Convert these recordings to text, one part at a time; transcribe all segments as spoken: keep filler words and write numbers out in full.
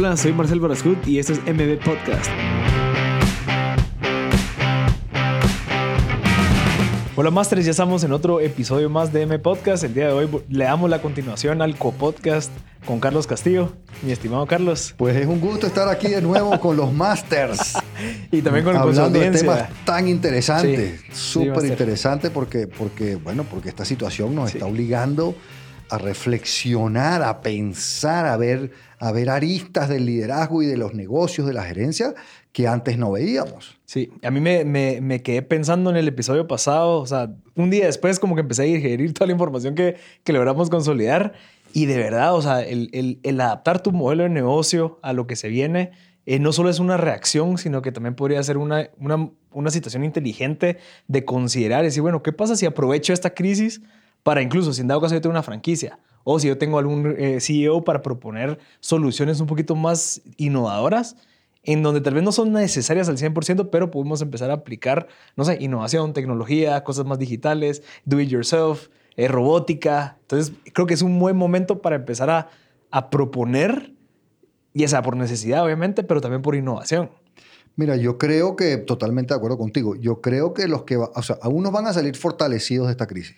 Hola, soy Marcel Barascut y este es M B Podcast. Hola Masters, ya estamos en otro episodio más de M Podcast. El día de hoy le damos la continuación al co-podcast con Carlos Castillo. Mi estimado Carlos. Pues es un gusto estar aquí de nuevo con los Masters. Y también con, hablando con su de temas tan interesantes. Sí, Súper sí, interesante porque, porque, bueno, porque esta situación nos sí. está obligando a reflexionar, a pensar, a ver, a ver aristas del liderazgo y de los negocios, de la gerencia, que antes no veíamos. Sí, a mí me, me, me quedé pensando en el episodio pasado, o sea, un día después como que empecé a digerir toda la información que, que logramos consolidar y de verdad, o sea, el, el, el adaptar tu modelo de negocio a lo que se viene eh, no solo es una reacción, sino que también podría ser una, una, una situación inteligente de considerar y decir, bueno, ¿qué pasa si aprovecho esta crisis para incluso, si en dado caso yo tengo una franquicia o si yo tengo algún eh, C E O para proponer soluciones un poquito más innovadoras en donde tal vez no son necesarias al cien por ciento, pero podemos empezar a aplicar, no sé, innovación, tecnología, cosas más digitales, do it yourself, eh, robótica. Entonces, creo que es un buen momento para empezar a, a proponer, ya sea por necesidad, obviamente, pero también por innovación. Mira, yo creo que, totalmente de acuerdo contigo, yo creo que los que, va, o sea, unos van a salir fortalecidos de esta crisis.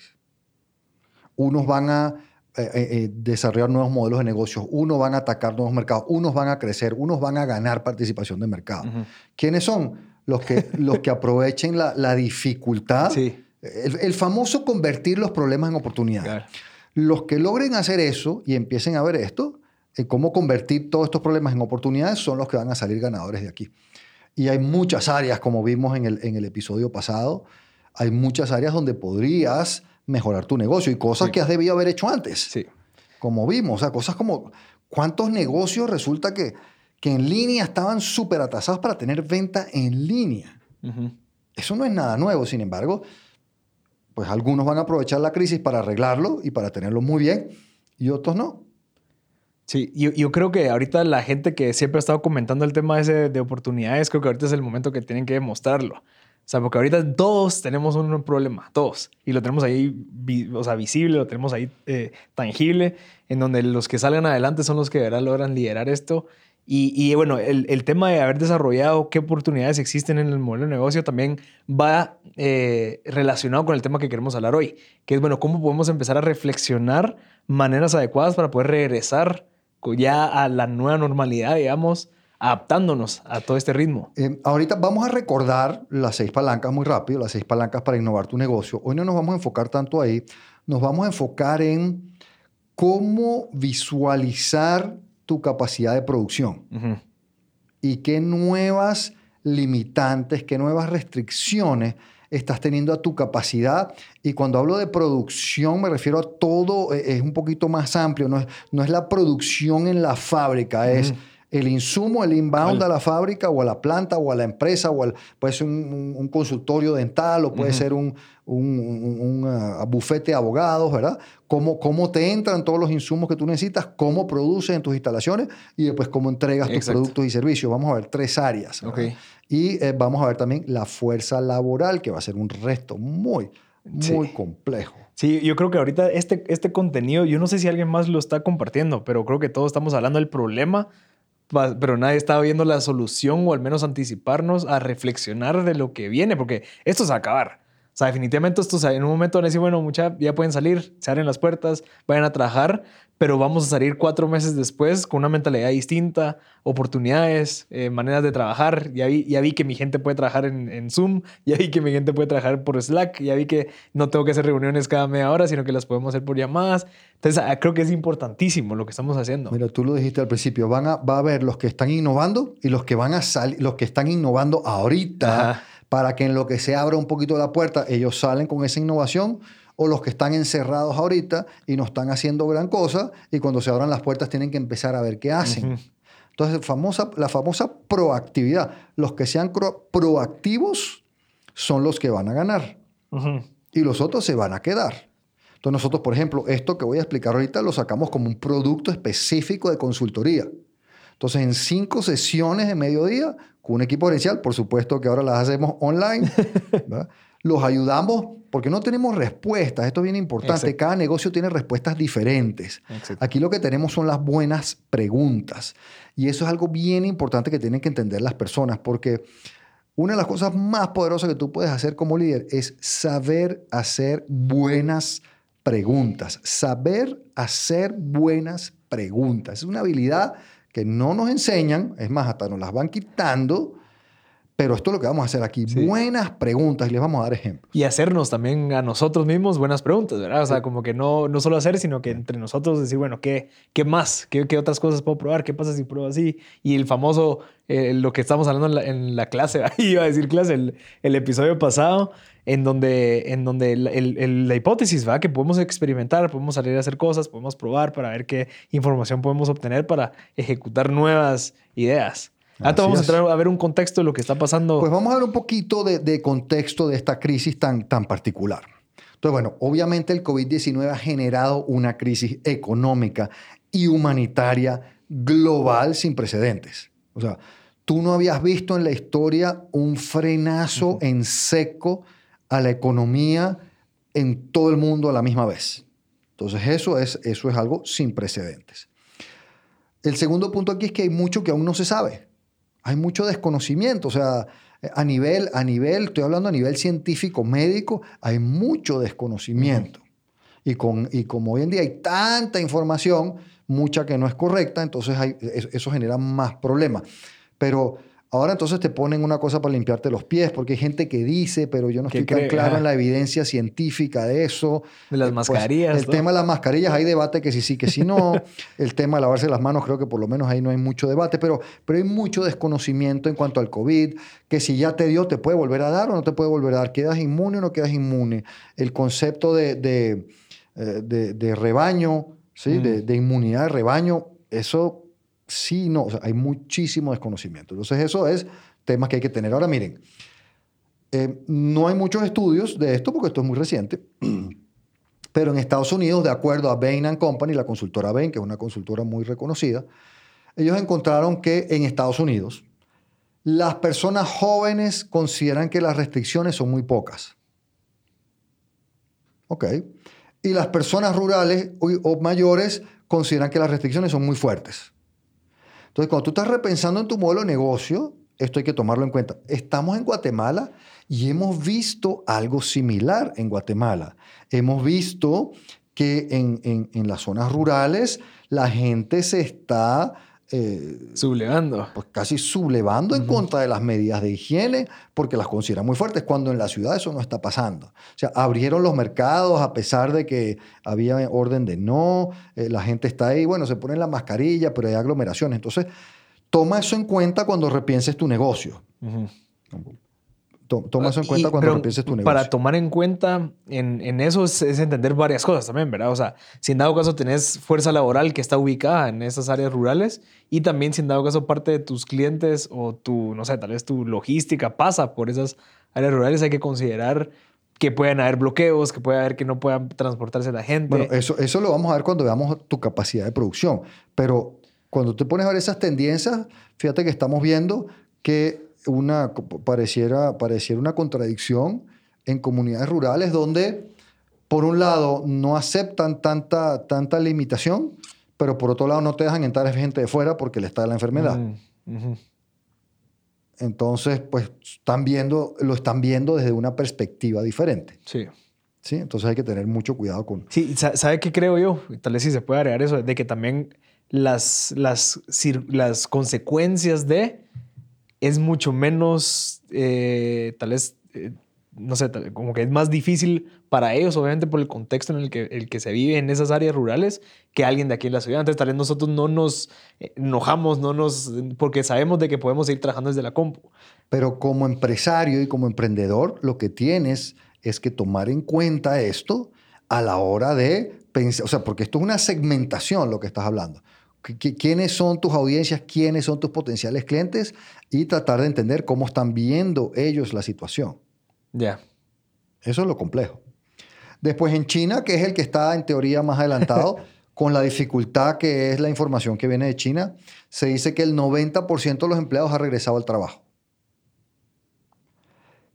Unos van a eh, eh, desarrollar nuevos modelos de negocios, unos van a atacar nuevos mercados, unos van a crecer, unos van a ganar participación de mercado. Uh-huh. ¿Quiénes son? Los que, los que aprovechen la, la dificultad. Sí. El, el famoso convertir los problemas en oportunidades. Claro. Los que logren hacer eso y empiecen a ver esto, eh, cómo convertir todos estos problemas en oportunidades, son los que van a salir ganadores de aquí. Y hay muchas áreas, como vimos en el, en el episodio pasado, hay muchas áreas donde podrías mejorar tu negocio y cosas sí. que has debido haber hecho antes. Sí. Como vimos, o sea, cosas como cuántos negocios resulta que, que en línea estaban súper atrasados para tener venta en línea. Uh-huh. Eso no es nada nuevo, sin embargo, pues algunos van a aprovechar la crisis para arreglarlo y para tenerlo muy bien y otros no. Sí, yo, yo creo que ahorita la gente que siempre ha estado comentando el tema ese de oportunidades, creo que ahorita es el momento que tienen que demostrarlo. O sea, porque ahorita todos tenemos un problema, todos. Y lo tenemos ahí, o sea, visible, lo tenemos ahí eh, tangible, en donde los que salgan adelante son los que de verdad logran liderar esto. Y, y bueno, el, el tema de haber desarrollado qué oportunidades existen en el modelo de negocio también va eh, relacionado con el tema que queremos hablar hoy, que es, bueno, cómo podemos empezar a reflexionar maneras adecuadas para poder regresar ya a la nueva normalidad, digamos, adaptándonos a todo este ritmo. Eh, ahorita vamos a recordar las seis palancas muy rápido, las seis palancas para innovar tu negocio. Hoy no nos vamos a enfocar tanto ahí, nos vamos a enfocar en cómo visualizar tu capacidad de producción. Uh-huh. Y qué nuevas limitantes, qué nuevas restricciones estás teniendo a tu capacidad. Y cuando hablo de producción me refiero a todo, es un poquito más amplio, no es, no es la producción en la fábrica, uh-huh. es el insumo, el inbound vale. a la fábrica o a la planta o a la empresa, o al, puede ser un, un, un consultorio dental o puede uh-huh. ser un, un, un, un uh, bufete de abogados, ¿verdad? Cómo, cómo te entran todos los insumos que tú necesitas, cómo produces en tus instalaciones y después cómo entregas tus Exacto. productos y servicios. Vamos a ver tres áreas. Okay. Y eh, vamos a ver también la fuerza laboral, que va a ser un resto muy, muy sí. complejo. Sí, yo creo que ahorita este, este contenido, yo no sé si alguien más lo está compartiendo, pero creo que todos estamos hablando del problema, pero nadie está viendo la solución o al menos anticiparnos a reflexionar de lo que viene, porque esto se va a acabar. O sea, definitivamente esto, o sea, en un momento van a decir, bueno, mucha, ya pueden salir, se abren las puertas, vayan a trabajar, pero vamos a salir cuatro meses después con una mentalidad distinta, oportunidades, eh, maneras de trabajar. Ya vi, ya vi que mi gente puede trabajar en, en Zoom, ya vi que mi gente puede trabajar por Slack, ya vi que no tengo que hacer reuniones cada media hora, sino que las podemos hacer por llamadas. Entonces, creo que es importantísimo lo que estamos haciendo. Mira, tú lo dijiste al principio, van a, va a haber los que están innovando y los que van a salir, los que están innovando ahorita. Ajá. Para que en lo que se abra un poquito la puerta, ellos salen con esa innovación, o los que están encerrados ahorita y no están haciendo gran cosa, y cuando se abran las puertas tienen que empezar a ver qué hacen. Uh-huh. Entonces, famosa, la famosa proactividad. Los que sean pro- proactivos son los que van a ganar. Uh-huh. Y los otros se van a quedar. Entonces, nosotros, por ejemplo, esto que voy a explicar ahorita lo sacamos como un producto específico de consultoría. Entonces, en cinco sesiones de mediodía, con un equipo gerencial, por supuesto que ahora las hacemos online, ¿verdad? los ayudamos porque no tenemos respuestas. Esto es bien importante. Exacto. Cada negocio tiene respuestas diferentes. Exacto. Aquí lo que tenemos son las buenas preguntas. Y eso es algo bien importante que tienen que entender las personas, porque una de las cosas más poderosas que tú puedes hacer como líder es saber hacer buenas preguntas. Saber hacer buenas preguntas. Es una habilidad que no nos enseñan, es más, hasta nos las van quitando, pero esto es lo que vamos a hacer aquí. Sí. Buenas preguntas, y les vamos a dar ejemplos. Y hacernos también a nosotros mismos buenas preguntas, ¿verdad? O sea, como que no, no solo hacer, sino que entre nosotros decir, bueno, ¿qué, qué más? ¿Qué, ¿Qué otras cosas puedo probar? ¿Qué pasa si pruebo así? Y el famoso, eh, lo que estamos hablando en la, en la clase, iba a decir clase, el, el episodio pasado, en donde, en donde el, el, el, la hipótesis, ¿va? Que podemos experimentar, podemos salir a hacer cosas, podemos probar para ver qué información podemos obtener para ejecutar nuevas ideas. Ahora vamos a entrar a ver un contexto de lo que está pasando. Pues vamos a ver un poquito de, de contexto de esta crisis tan, tan particular. Entonces, bueno, obviamente el COVID diecinueve ha generado una crisis económica y humanitaria global sin precedentes. O sea, tú no habías visto en la historia un frenazo uh-huh. en seco a la economía en todo el mundo a la misma vez. Entonces, eso es, eso es algo sin precedentes. El segundo punto aquí es que hay mucho que aún no se sabe. Hay mucho desconocimiento, o sea, a nivel, a nivel, estoy hablando a nivel científico, médico, hay mucho desconocimiento. Uh-huh. Y, con, y como hoy en día hay tanta información, mucha que no es correcta, entonces hay, eso genera más problemas. Pero ahora entonces te ponen una cosa para limpiarte los pies, porque hay gente que dice, pero yo no estoy tan claro en la evidencia científica de eso. De las pues, mascarillas. El ¿no? tema de las mascarillas, hay debate que sí, sí, que sí, no. El tema de lavarse las manos, creo que por lo menos ahí no hay mucho debate, pero, pero hay mucho desconocimiento en cuanto al COVID, que si ya te dio, te puede volver a dar o no te puede volver a dar. ¿Quedas inmune o no quedas inmune? El concepto de, de, de, de rebaño, ¿sí? Mm. de, de inmunidad de rebaño, eso... Sí, no, o sea, hay muchísimo desconocimiento. Entonces, eso es temas que hay que tener. Ahora, miren, eh, no hay muchos estudios de esto porque esto es muy reciente, pero en Estados Unidos, de acuerdo a Bain and Company, la consultora Bain, que es una consultora muy reconocida, ellos encontraron que en Estados Unidos las personas jóvenes consideran que las restricciones son muy pocas. Ok. Y las personas rurales o mayores consideran que las restricciones son muy fuertes. Entonces, cuando tú estás repensando en tu modelo de negocio, esto hay que tomarlo en cuenta. Estamos en Guatemala y hemos visto algo similar en Guatemala. Hemos visto que en, en, en las zonas rurales la gente se está... Eh, sublevando. Pues casi sublevando uh-huh. en contra de las medidas de higiene porque las consideran muy fuertes, cuando en la ciudad eso no está pasando. O sea, abrieron los mercados a pesar de que había orden de no, eh, la gente está ahí, bueno, se ponen la mascarilla, pero hay aglomeraciones. Entonces, toma eso en cuenta cuando repienses tu negocio. Uh-huh. Toma eso en cuenta y, cuando repienses tu negocio. Para tomar en cuenta en, en eso es, es entender varias cosas también, ¿verdad? O sea, si en dado caso tenés fuerza laboral que está ubicada en esas áreas rurales y también si en dado caso parte de tus clientes o tu, no sé, tal vez tu logística pasa por esas áreas rurales, hay que considerar que pueden haber bloqueos, que puede haber que no puedan transportarse la gente. Bueno, eso, eso lo vamos a ver cuando veamos tu capacidad de producción. Pero cuando te pones a ver esas tendencias, fíjate que estamos viendo que Una, pareciera, pareciera una contradicción en comunidades rurales donde, por un lado, no aceptan tanta, tanta limitación, pero por otro lado no te dejan entrar gente de fuera porque le está la enfermedad. Uh-huh. Uh-huh. Entonces, pues, están viendo, lo están viendo desde una perspectiva diferente. Sí. ¿Sí? Entonces hay que tener mucho cuidado con... Sí, ¿sabe qué creo yo? Tal vez sí se puede agregar eso, de que también las, las, las consecuencias de... es mucho menos, eh, tal vez, eh, no sé, tal, como que es más difícil para ellos, obviamente por el contexto en el que, el que se vive en esas áreas rurales, que alguien de aquí en la ciudad. Entonces, tal vez nosotros no nos enojamos, no nos, porque sabemos de que podemos seguir trabajando desde la compu. Pero como empresario y como emprendedor, lo que tienes es que tomar en cuenta esto a la hora de pensar, o sea, porque esto es una segmentación lo que estás hablando. ¿Quiénes son tus audiencias? ¿Quiénes son tus potenciales clientes? Y tratar de entender cómo están viendo ellos la situación. Ya. Yeah. Eso es lo complejo. Después en China, que es el que está en teoría más adelantado, con la dificultad que es la información que viene de China, se dice que el noventa por ciento de los empleados ha regresado al trabajo.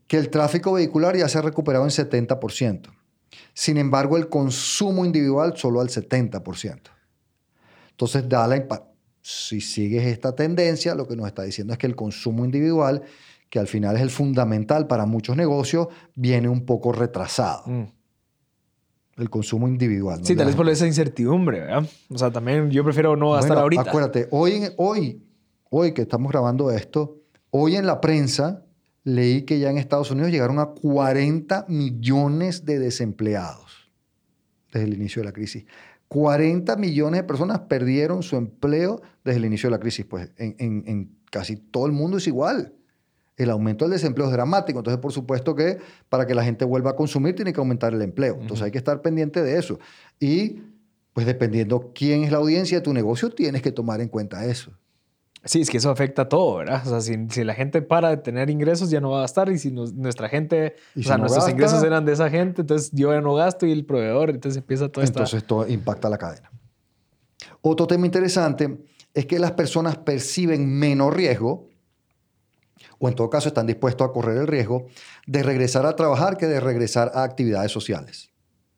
que el tráfico vehicular ya se ha recuperado en setenta por ciento. Sin embargo, el consumo individual solo al setenta por ciento. Entonces, da la impa- si sigues esta tendencia, lo que nos está diciendo es que el consumo individual, que al final es el fundamental para muchos negocios, viene un poco retrasado. Mm. El consumo individual. ¿no? Sí, tal vez La por gente- esa incertidumbre, ¿verdad? O sea, también yo prefiero no gastar Bueno, ahorita. acuérdate, hoy, en- hoy, hoy que estamos grabando esto, hoy en la prensa leí que ya en Estados Unidos llegaron a cuarenta millones de desempleados desde el inicio de la crisis. cuarenta millones de personas perdieron su empleo desde el inicio de la crisis. Pues en, en- en casi todo el mundo es igual. El aumento del desempleo es dramático. Entonces, por supuesto que para que la gente vuelva a consumir tiene que aumentar el empleo. Entonces, Ujú. hay que estar pendiente de eso. Y, pues, dependiendo quién es la audiencia de tu negocio, tienes que tomar en cuenta eso. Sí, es que eso afecta a todo, ¿verdad? O sea, si, si la gente para de tener ingresos, ya no va a gastar. Y si nos- nuestra gente, Y o si sea, no nuestros gasta, ingresos eran de esa gente, entonces yo ya no gasto y el proveedor, entonces empieza toda esta... entonces todo impacta la cadena. Otro tema interesante es que las personas perciben menos riesgo, o en todo caso están dispuestos a correr el riesgo, de regresar a trabajar que de regresar a actividades sociales.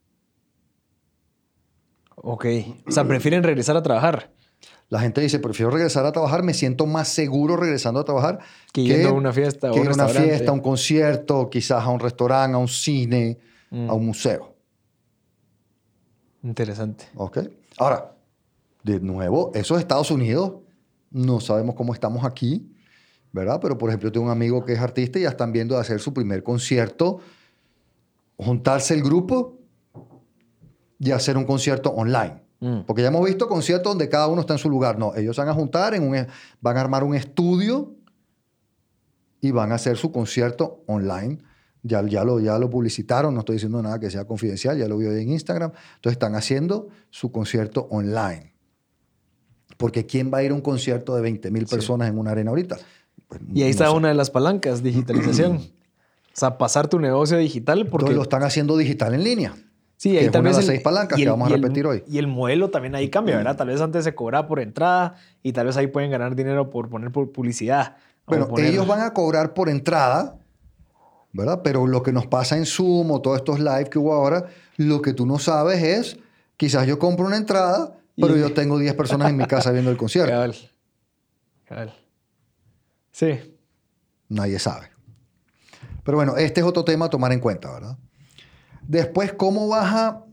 Ok. O sea, prefieren regresar a trabajar La gente dice, prefiero regresar a trabajar, me siento más seguro regresando a trabajar que yendo a una fiesta o que un ir a una restaurante. fiesta, a un concierto, quizás a un restaurante, a un cine, Mm. a un museo. Interesante. ¿Ok? Ahora, de nuevo, eso es Estados Unidos. No sabemos cómo estamos aquí, ¿verdad? Pero, por ejemplo, yo tengo un amigo que es artista y ya están viendo de hacer su primer concierto, juntarse el grupo y hacer un concierto online. Mm. Porque ya hemos visto conciertos donde cada uno está en su lugar. No, ellos se van a juntar, en un, van a armar un estudio y van a hacer su concierto online. Ya, ya, lo, ya lo publicitaron, no estoy diciendo nada que sea confidencial, ya lo vi hoy en Instagram. Entonces están haciendo su concierto online. Porque ¿quién va a ir a un concierto de veinte mil Sí. personas en una arena ahorita? Pues, Y ahí no está sé. una de las palancas, digitalización. O sea, pasar tu negocio digital porque... Entonces lo están haciendo digital en línea. Sí, que ahí es tal una de vez las el, seis palancas y que el- vamos a y el- repetir hoy. Y el modelo también ahí cambia, ¿verdad? Tal vez antes se cobraba por entrada y tal vez ahí pueden ganar dinero por poner por publicidad. o Bueno, poner- ellos van a cobrar por entrada, ¿verdad? Pero lo que nos pasa en Zoom o todos estos live que hubo ahora, lo que tú no sabes es, quizás yo compro una entrada, pero Y- yo tengo diez personas en mi casa viendo el concierto. Cabal. Cabal. Sí. Nadie sabe. Pero bueno, este es otro tema a tomar en cuenta, ¿verdad? Después, ¿cómo vas a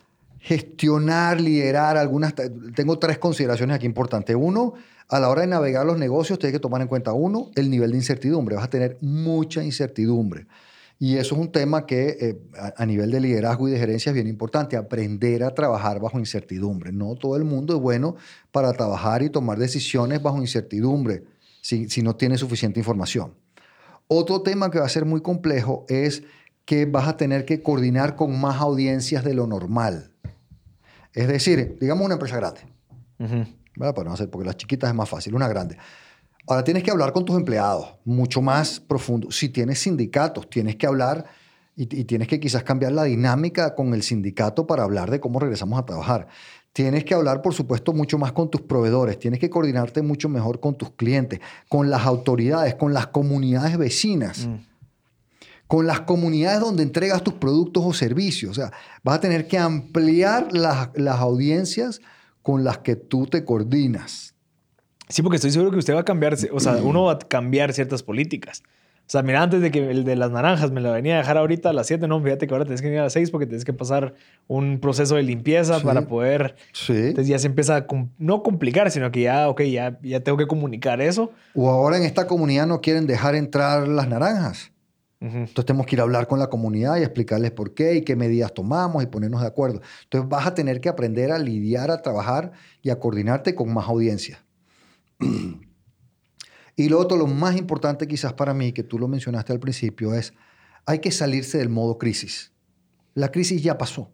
gestionar, liderar algunas... Tengo tres consideraciones aquí importantes. Uno, a la hora de navegar los negocios, tienes que tomar en cuenta, uno, el nivel de incertidumbre. Vas a tener mucha incertidumbre. Y eso es un tema que eh, a, a nivel de liderazgo y de gerencia es bien importante, aprender a trabajar bajo incertidumbre. No todo el mundo es bueno para trabajar y tomar decisiones bajo incertidumbre si, si no tiene suficiente información. Otro tema que va a ser muy complejo es que vas a tener que coordinar con más audiencias de lo normal. Es decir, digamos una empresa grande, Ujú. ¿verdad? Para no hacer, porque las chiquitas es más fácil, una grande. Ahora tienes que hablar con tus empleados, mucho más profundo. Si tienes sindicatos, tienes que hablar y, y tienes que quizás cambiar la dinámica con el sindicato para hablar de cómo regresamos a trabajar. Tienes que hablar, por supuesto, mucho más con tus proveedores. Tienes que coordinarte mucho mejor con tus clientes, con las autoridades, con las comunidades vecinas. Mm. Con las comunidades donde entregas tus productos o servicios. O sea, vas a tener que ampliar las, las audiencias con las que tú te coordinas. Sí, porque estoy seguro que usted va a cambiar, o sea, uno va a cambiar ciertas políticas. O sea, mira, antes de que el de las naranjas me la venía a dejar ahorita a las siete, no, fíjate que ahora tienes que venir a las seis porque tienes que pasar un proceso de limpieza Sí. para poder... Sí. Entonces ya se empieza a, com- no complicar, sino que ya, ok, ya, ya tengo que comunicar eso. O ahora en esta comunidad no quieren dejar entrar las naranjas. Ujú. Entonces tenemos que ir a hablar con la comunidad y explicarles por qué y qué medidas tomamos y ponernos de acuerdo. Entonces vas a tener que aprender a lidiar, a trabajar y a coordinarte con más audiencia. Y lo otro, lo más importante quizás para mí, que tú lo mencionaste al principio, es hay que salirse del modo crisis. La crisis ya pasó.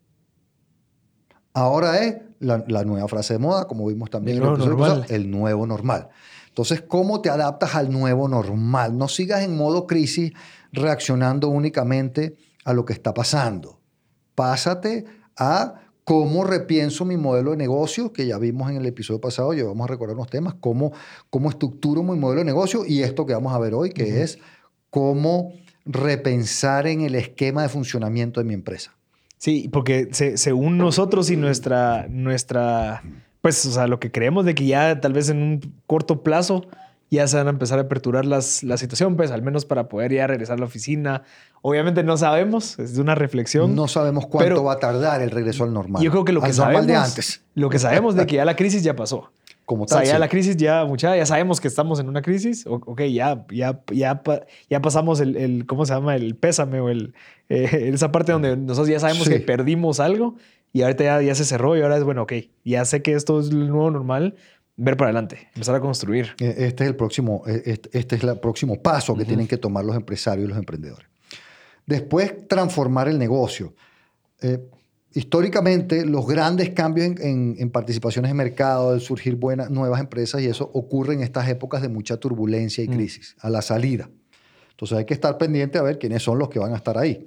Ahora es la, la nueva frase de moda, como vimos también El en el nuevo episodio normal. pasado, el nuevo normal. Entonces, ¿cómo te adaptas al nuevo normal? No sigas en modo crisis reaccionando únicamente a lo que está pasando. Pásate a cómo repienso mi modelo de negocio, que ya vimos en el episodio pasado, ya vamos a recordar unos temas, cómo, cómo estructuro mi modelo de negocio y esto que vamos a ver hoy, que Ujú. es cómo repensar en el esquema de funcionamiento de mi empresa. Sí, porque se, según nosotros y nuestra, nuestra, pues, o sea, lo que creemos de que ya tal vez en un corto plazo ya se van a empezar a aperturar las, la situación, pues, al menos para poder ya regresar a la oficina. Obviamente no sabemos, es una reflexión. No sabemos cuánto pero va a tardar el regreso al normal. Yo creo que lo que al normal sabemos, de antes. lo que sabemos de que ya la crisis ya pasó. Como O sea, tal, ya sí. la crisis, ya, mucha, ya sabemos que estamos en una crisis. O- Ok, ya, ya, ya, pa- ya pasamos el, el, ¿cómo se llama? El pésame o el, eh, esa parte donde nosotros ya sabemos Sí. que perdimos algo y ahorita ya, ya se cerró y ahora es, bueno, ok, ya sé que esto es el nuevo normal, ver para adelante, empezar a construir. Eh, Este es el próximo, eh, este, este es el próximo paso que Ujú. tienen que tomar los empresarios y los emprendedores. Después, transformar el negocio. Eh, históricamente, los grandes cambios en, en- en participaciones de mercado, el surgir buenas, nuevas empresas y eso ocurre en estas épocas de mucha turbulencia y Mm. crisis, a la salida. Entonces hay que estar pendiente a ver quiénes son los que van a estar ahí,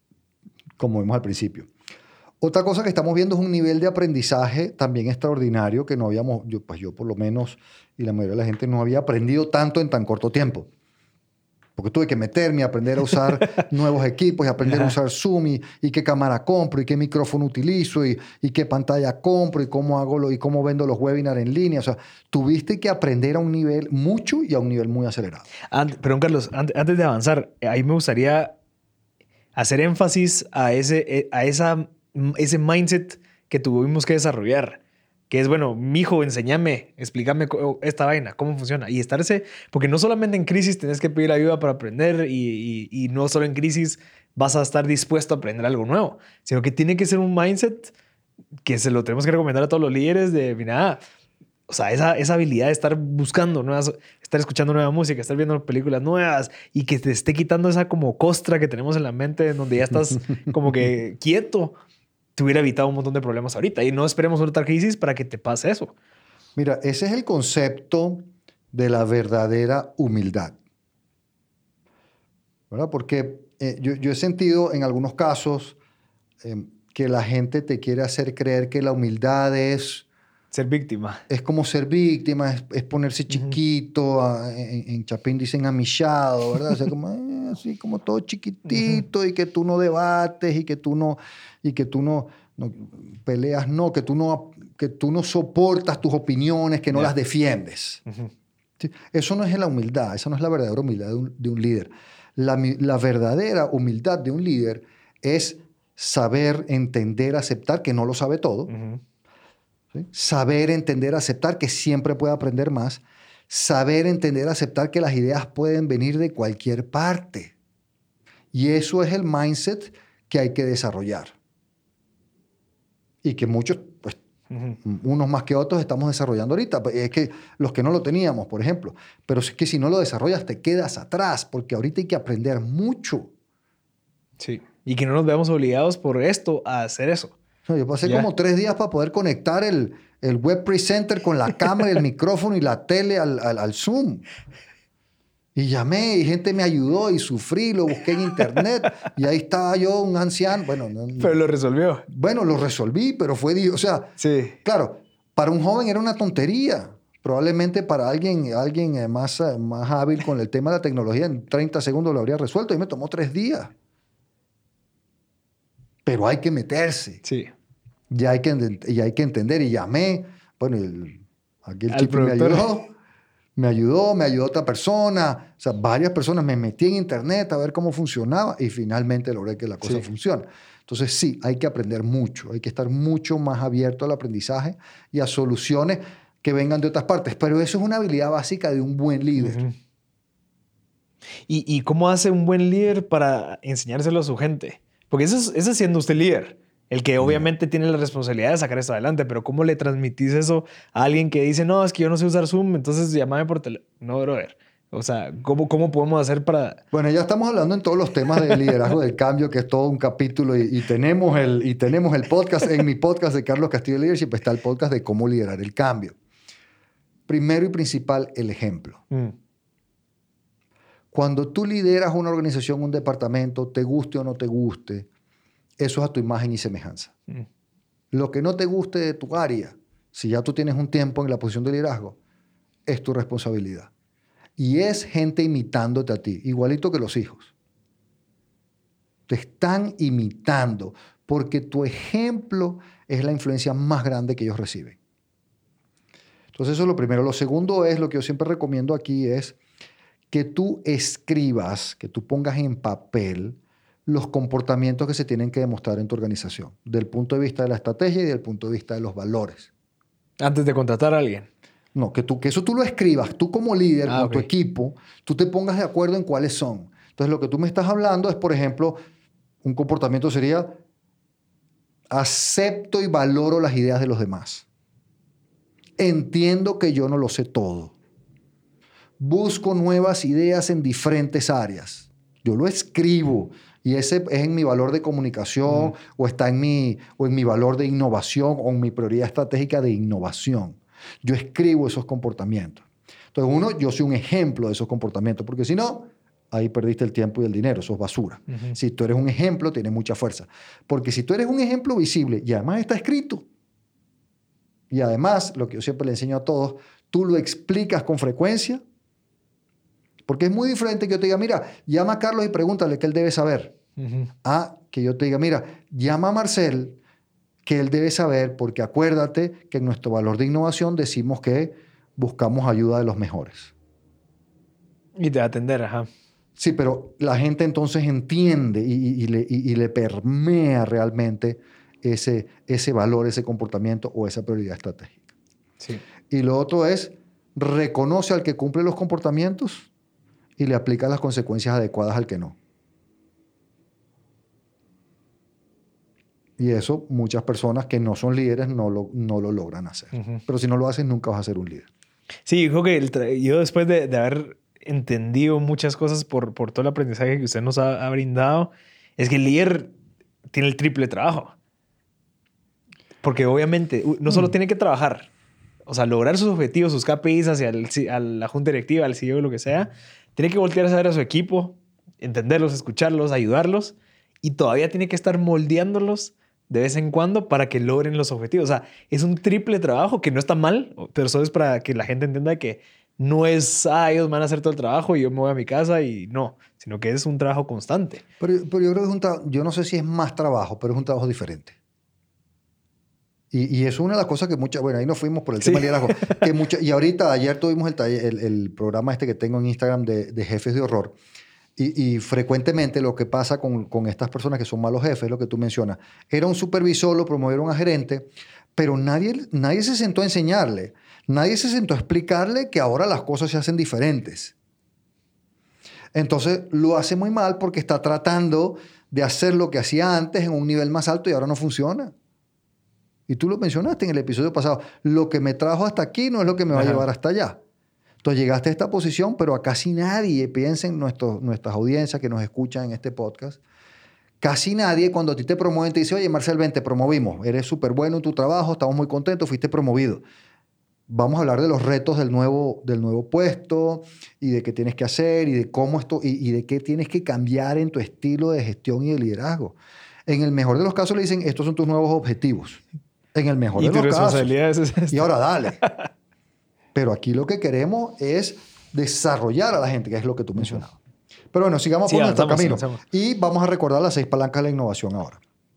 como vimos al principio. Otra cosa que estamos viendo es un nivel de aprendizaje también extraordinario que no habíamos, yo, pues yo por lo menos y la mayoría de la gente no había aprendido tanto en tan corto tiempo. Porque tuve que meterme a aprender a usar nuevos equipos y aprender Ajá. a usar Zoom y, y qué cámara compro y qué micrófono utilizo y, y qué pantalla compro y cómo hago lo, y cómo vendo los webinars en línea. O sea, tuviste que aprender a un nivel mucho y a un nivel muy acelerado. Ant- Perdón, Carlos, ant- antes de avanzar, eh, ahí me gustaría hacer énfasis a ese, eh, a esa, mm, ese mindset que tuvimos que desarrollar. Que es, bueno, mijo, enséñame, explícame co- esta vaina, cómo funciona. Y estarse, porque no solamente en crisis tenés que pedir ayuda para aprender y, y, y no solo en crisis vas a estar dispuesto a aprender algo nuevo, sino que tiene que ser un mindset que se lo tenemos que recomendar a todos los líderes de, mira, o sea, esa, esa habilidad de estar buscando nuevas, estar escuchando nueva música, estar viendo películas nuevas y que te esté quitando esa como costra que tenemos en la mente en donde ya estás como que quieto, te hubiera evitado un montón de problemas ahorita. Y no esperemos otra crisis para que te pase eso. Mira, ese es el concepto de la verdadera humildad. ¿Verdad? Porque eh, yo, yo he sentido en algunos casos eh, que la gente te quiere hacer creer que la humildad es, Ser víctima. es como ser víctima, es, es ponerse chiquito, a- en, en Chapín dicen amillado, ¿verdad? O sea, como, eh, así como todo chiquitito y que tú no debates y que tú no, y que tú no, no peleas, no, que tú no, que tú no soportas tus opiniones, que no Ya. las defiendes. Ujú. ¿Sí? Eso no es la humildad, esa no es la verdadera humildad de un, de un líder. La, mi- la verdadera humildad de un líder es saber, entender, aceptar que no lo sabe todo, Ujú. ¿sí? Saber, entender, aceptar que siempre puede aprender más, saber, entender, aceptar que las ideas pueden venir de cualquier parte. Y eso es el mindset que hay que desarrollar. Y que muchos, pues, Ujú. unos más que otros estamos desarrollando ahorita. Es que los que no lo teníamos, por ejemplo. Pero es que si no lo desarrollas te quedas atrás, porque ahorita hay que aprender mucho. Sí. Y que no nos veamos obligados por esto a hacer eso. No, yo pasé Ya. como tres días para poder conectar el, el web presenter con la cámara, el micrófono y la tele al, al, al Zoom. Y llamé y gente me ayudó y sufrí, lo busqué en internet y ahí estaba yo, un anciano. Bueno, no, Pero lo resolvió. bueno, lo resolví, pero fue, di- o sea, Sí. claro, para un joven era una tontería. Probablemente para alguien, alguien eh, más, eh, más hábil con el tema de la tecnología, en treinta segundos lo habría resuelto y me tomó tres días. Pero hay que meterse. Sí. Y hay que, enten- y hay que entender. Y llamé. Bueno, el, aquí el Al chico me productor. ayudó. Me ayudó, me ayudó otra persona. O sea, varias personas. Me metí en internet a ver cómo funcionaba y finalmente logré que la cosa Sí. funcione. Entonces, sí, hay que aprender mucho. Hay que estar mucho más abierto al aprendizaje y a soluciones que vengan de otras partes. Pero eso es una habilidad básica de un buen líder. Ujú. ¿Y, ¿Y cómo hace un buen líder para enseñárselo a su gente? Porque eso es, eso es siendo usted líder, el que obviamente tiene la responsabilidad de sacar esto adelante, pero ¿cómo le transmitís eso a alguien que dice, no, es que yo no sé usar Zoom, entonces llámame por teléfono? No, brother. O sea, ¿cómo, ¿cómo podemos hacer para...? Bueno, ya estamos hablando en todos los temas de liderazgo del cambio, que es todo un capítulo, y, y, tenemos el, y tenemos el podcast, en mi podcast de Carlos Castillo Leadership está el podcast de cómo liderar el cambio. Primero y principal, el ejemplo. Mm. Cuando tú lideras una organización, un departamento, te guste o no te guste, eso es a tu imagen y semejanza. Mm. Lo que no te guste de tu área, si ya tú tienes un tiempo en la posición de liderazgo, es tu responsabilidad. Y es gente imitándote a ti, igualito que los hijos. Te están imitando porque tu ejemplo es la influencia más grande que ellos reciben. Entonces eso es lo primero. Lo segundo es, lo que yo siempre recomiendo aquí es que tú escribas, que tú pongas en papel los comportamientos que se tienen que demostrar en tu organización, del punto de vista de la estrategia y del punto de vista de los valores. Antes de contratar a alguien. No, que, tú, que eso tú lo escribas, tú como líder, Ah, con ok. tu equipo, tú te pongas de acuerdo en cuáles son. Entonces, lo que tú me estás hablando es, por ejemplo, un comportamiento sería, acepto y valoro las ideas de los demás. Entiendo que yo no lo sé todo. Busco nuevas ideas en diferentes áreas. Yo lo escribo y ese es en mi valor de comunicación mm. o está en mi, o en mi valor de innovación o en mi prioridad estratégica de innovación. Yo escribo esos comportamientos. Entonces, uno, yo soy un ejemplo de esos comportamientos, porque si no, ahí perdiste el tiempo y el dinero, eso es basura. Uh-huh. Si tú eres un ejemplo, tiene mucha fuerza. Porque si tú eres un ejemplo visible y además está escrito, y además, lo que yo siempre le enseño a todos, tú lo explicas con frecuencia, porque es muy diferente que yo te diga, mira, llama a Carlos y pregúntale qué él debe saber. Uh-huh. A que yo te diga, mira, llama a Marcel, que él debe saber, porque acuérdate que en nuestro valor de innovación decimos que buscamos ayuda de los mejores. Y de atender, ajá. Sí, pero la gente entonces entiende y, y, y, le, y, y le permea realmente ese, ese valor, ese comportamiento o esa prioridad estratégica. Sí. Y lo otro es, reconoce al que cumple los comportamientos y le aplica las consecuencias adecuadas al que no. Y eso muchas personas que no son líderes no lo, no lo logran hacer. Uh-huh. Pero si no lo haces, nunca vas a ser un líder. Sí, yo creo que el yo después de, de haber entendido muchas cosas por, por todo el aprendizaje que usted nos ha, ha brindado, es que el líder tiene el triple trabajo. Porque obviamente no solo mm. tiene que trabajar, o sea, lograr sus objetivos, sus K P Is hacia el, a la junta directiva, al C E O, lo que sea, tiene que voltear a saber a su equipo, entenderlos, escucharlos, ayudarlos, y todavía tiene que estar moldeándolos de vez en cuando para que logren los objetivos. O sea, es un triple trabajo que no está mal, pero solo es para que la gente entienda que no es, ah, ellos van a hacer todo el trabajo y yo me voy a mi casa y no, sino que es un trabajo constante. Pero, pero yo creo que es un trabajo, yo no sé si es más trabajo, pero es un trabajo diferente. Y, y es una de las cosas que muchas, bueno, ahí nos fuimos por el sí. tema del liderazgo. Que mucha, y ahorita, ayer tuvimos el, taller, el, el programa este que tengo en Instagram de, de jefes de horror. Y, y frecuentemente lo que pasa con, con estas personas que son malos jefes, lo que tú mencionas, era un supervisor, lo promovieron a gerente, pero nadie, nadie se sentó a enseñarle, nadie se sentó a explicarle que ahora las cosas se hacen diferentes. Entonces lo hace muy mal porque está tratando de hacer lo que hacía antes en un nivel más alto y ahora no funciona. Y tú lo mencionaste en el episodio pasado, lo que me trajo hasta aquí no es lo que me va Ajá. a llevar hasta allá. Entonces llegaste a esta posición, pero a casi nadie, piensen nuestros, nuestras audiencias que nos escuchan en este podcast, casi nadie cuando a ti te promueven te dice, oye, Marcel, ven, te promovimos, eres súper bueno en tu trabajo, estamos muy contentos, fuiste promovido. Vamos a hablar de los retos del nuevo, del nuevo puesto y de qué tienes que hacer y de cómo esto y, y de qué tienes que cambiar en tu estilo de gestión y de liderazgo. En el mejor de los casos le dicen, estos son tus nuevos objetivos. En el mejor y de los responsabilidad casos. Es esta. Y ahora dale. Pero aquí lo que queremos es desarrollar a la gente, que es lo que tú mencionabas. Pero bueno, sigamos sí, por nuestro camino. Avanzamos. Y vamos a recordar las seis palancas de la innovación ahora.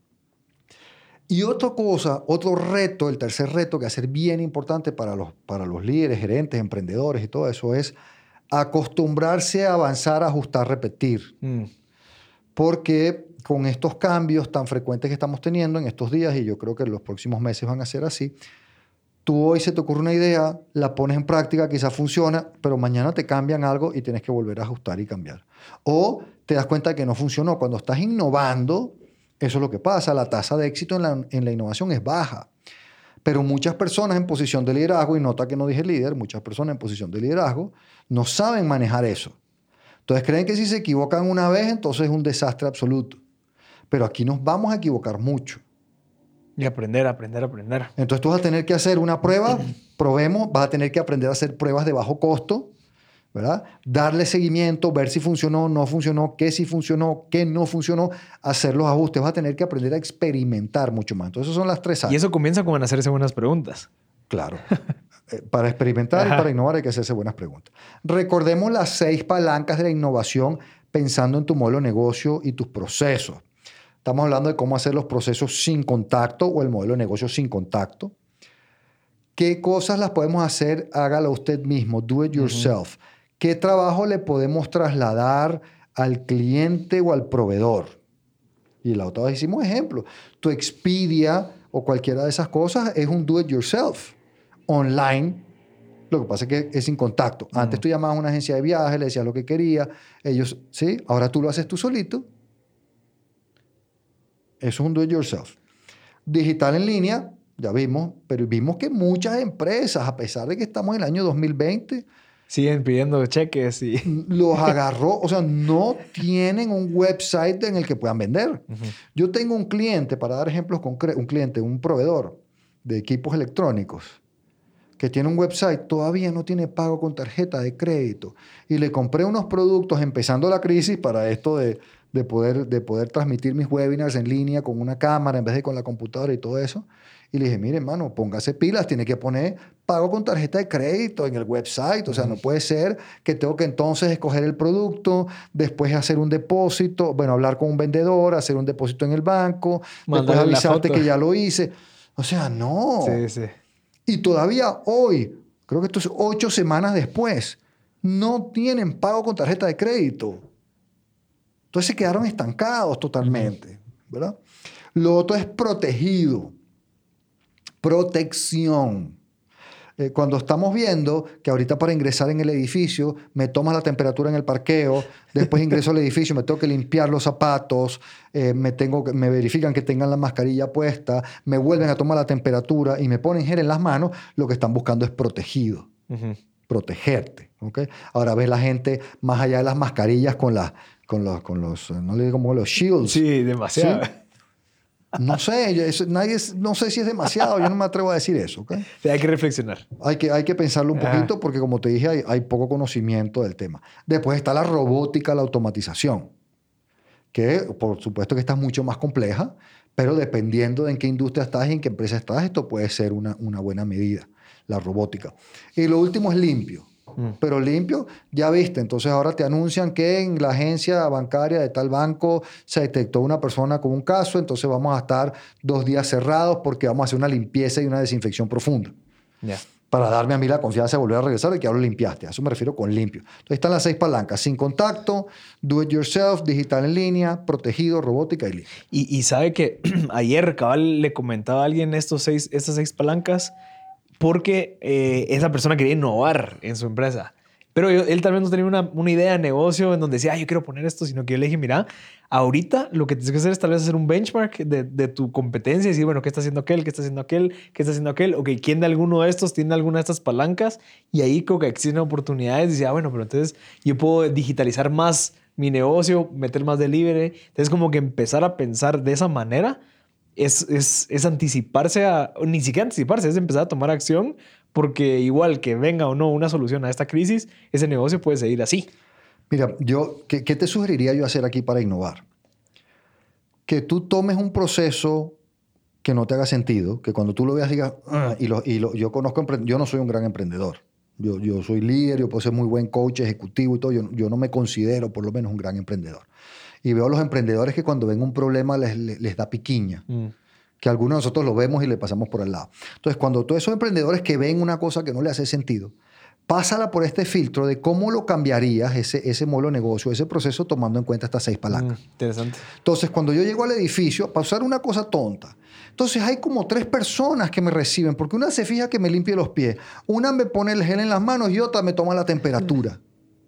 Y otra cosa, otro reto, el tercer reto que va a ser bien importante para los, para los líderes, gerentes, emprendedores y todo eso es acostumbrarse a avanzar, ajustar, repetir. Mm. Porque con estos cambios tan frecuentes que estamos teniendo en estos días, y yo creo que en los próximos meses van a ser así, tú hoy se te ocurre una idea, la pones en práctica, quizás funciona, pero mañana te cambian algo y tienes que volver a ajustar y cambiar. O te das cuenta de que no funcionó. Cuando estás innovando, eso es lo que pasa. La tasa de éxito en la, en la innovación es baja. Pero muchas personas en posición de liderazgo, y nota que no dije líder, muchas personas en posición de liderazgo no saben manejar eso. Entonces creen que si se equivocan una vez, entonces es un desastre absoluto. Pero aquí nos vamos a equivocar mucho. Y aprender, aprender, aprender. Entonces tú vas a tener que hacer una prueba, probemos, vas a tener que aprender a hacer pruebas de bajo costo, ¿verdad? Darle seguimiento, ver si funcionó, no funcionó, qué sí funcionó, qué no funcionó, hacer los ajustes. Vas a tener que aprender a experimentar mucho más. Entonces esas son las tres áreas. Y eso comienza con hacerse buenas preguntas. Claro. Para experimentar Ajá. y para innovar hay que hacerse buenas preguntas. Recordemos las seis palancas de la innovación pensando en tu modelo de negocio y tus procesos. Estamos hablando de cómo hacer los procesos sin contacto o el modelo de negocio sin contacto. ¿Qué cosas las podemos hacer? Hágalo usted mismo, do it yourself. Uh-huh. ¿Qué trabajo le podemos trasladar al cliente o al proveedor? Y la otra vez hicimos ejemplo. Tu Expedia o cualquiera de esas cosas es un do it yourself. Online, lo que pasa es que es sin contacto. Uh-huh. Antes tú llamabas a una agencia de viajes, le decías lo que querías, ellos, ¿sí? Ahora tú lo haces tú solito. Eso es un do it yourself. Digital en línea, ya vimos, pero vimos que muchas empresas, a pesar de que estamos en el año dos mil veinte, siguen pidiendo cheques y... los agarró, o sea, no tienen un website en el que puedan vender. Uh-huh. Yo tengo un cliente, para dar ejemplos concretos, un cliente, un proveedor de equipos electrónicos, que tiene un website, todavía no tiene pago con tarjeta de crédito. Y le compré unos productos empezando la crisis para esto de, de, poder, de poder transmitir mis webinars en línea con una cámara en vez de con la computadora y todo eso. Y le dije, mire, hermano, póngase pilas, tiene que poner pago con tarjeta de crédito en el website. O sea, no puede ser que tengo que entonces escoger el producto, después hacer un depósito, bueno, hablar con un vendedor, hacer un depósito en el banco, después avisarte que ya lo hice. O sea, no. Sí, sí. Y todavía hoy, creo que esto es ocho semanas después, no tienen pago con tarjeta de crédito. Entonces se quedaron estancados totalmente, ¿verdad? Lo otro es protegido. Protección. Eh, cuando estamos viendo que ahorita para ingresar en el edificio me tomas la temperatura en el parqueo, después ingreso al edificio, me tengo que limpiar los zapatos, eh, me, tengo que, me verifican que tengan la mascarilla puesta, me vuelven a tomar la temperatura y me ponen gel en las manos, lo que están buscando es protegido. Uh-huh. Protegerte. ¿Okay? Ahora ves la gente más allá de las mascarillas con, la, con, los, con los, no le digo como los shields. Sí, demasiado. ¿Sí? No sé, eso, nadie, no sé si es demasiado, yo no me atrevo a decir eso. ¿Okay? Sí, hay que reflexionar. Hay que, hay que pensarlo un poquito porque, como te dije, hay, hay poco conocimiento del tema. Después está la robótica, la automatización, que por supuesto que esta es mucho más compleja, pero dependiendo de en qué industria estás y en qué empresa estás, esto puede ser una, una buena medida, la robótica. Y lo último es limpio. Pero limpio, ya viste. Entonces ahora te anuncian que en la agencia bancaria de tal banco se detectó una persona con un caso, entonces vamos a estar dos días cerrados porque vamos a hacer una limpieza y una desinfección profunda. Yeah. Para darme a mí la confianza de volver a regresar y que ahora lo limpiaste. A eso me refiero con limpio. Entonces están las seis palancas. Sin contacto, do it yourself, digital en línea, protegido, robótica y limpio. Y, y sabe que ayer cabal le comentaba a alguien estos seis, estas seis palancas porque eh, esa persona quería innovar en su empresa. Pero yo, él tal vez no tenía una, una idea de negocio en donde decía, ah, yo quiero poner esto, sino que yo le dije, mira, ahorita lo que tienes que hacer es tal vez hacer un benchmark de, de tu competencia y decir, bueno, ¿qué está haciendo aquel? ¿Qué está haciendo aquel? ¿Qué está haciendo aquel? Ok, ¿quién de alguno de estos tiene alguna de estas palancas? Y ahí creo que existen oportunidades. Y decía, ah, bueno, pero entonces yo puedo digitalizar más mi negocio, meter más delivery. Entonces como que empezar a pensar de esa manera es, es, es anticiparse a, ni siquiera anticiparse, es empezar a tomar acción. Porque igual que venga o no una solución a esta crisis, ese negocio puede seguir así. Mira, yo, ¿qué, qué te sugeriría yo hacer aquí para innovar? Que tú tomes un proceso que no te haga sentido, que cuando tú lo veas digas, ah, y, lo, y lo, yo conozco, yo no soy un gran emprendedor. Yo, yo soy líder, yo puedo ser muy buen coach ejecutivo y todo. Yo, yo no me considero por lo menos un gran emprendedor. Y veo a los emprendedores que cuando ven un problema les, les, les da piquiña. Mm. Que algunos de nosotros lo vemos y le pasamos por al lado. Entonces, cuando todos esos emprendedores que ven una cosa que no le hace sentido, pásala por este filtro de cómo lo cambiarías, ese, ese modelo de negocio, ese proceso, tomando en cuenta estas seis palancas. Mm, interesante. Entonces, cuando yo llego al edificio, para usar una cosa tonta, entonces hay como tres personas que me reciben, porque una se fija que me limpie los pies, una me pone el gel en las manos y otra me toma la temperatura.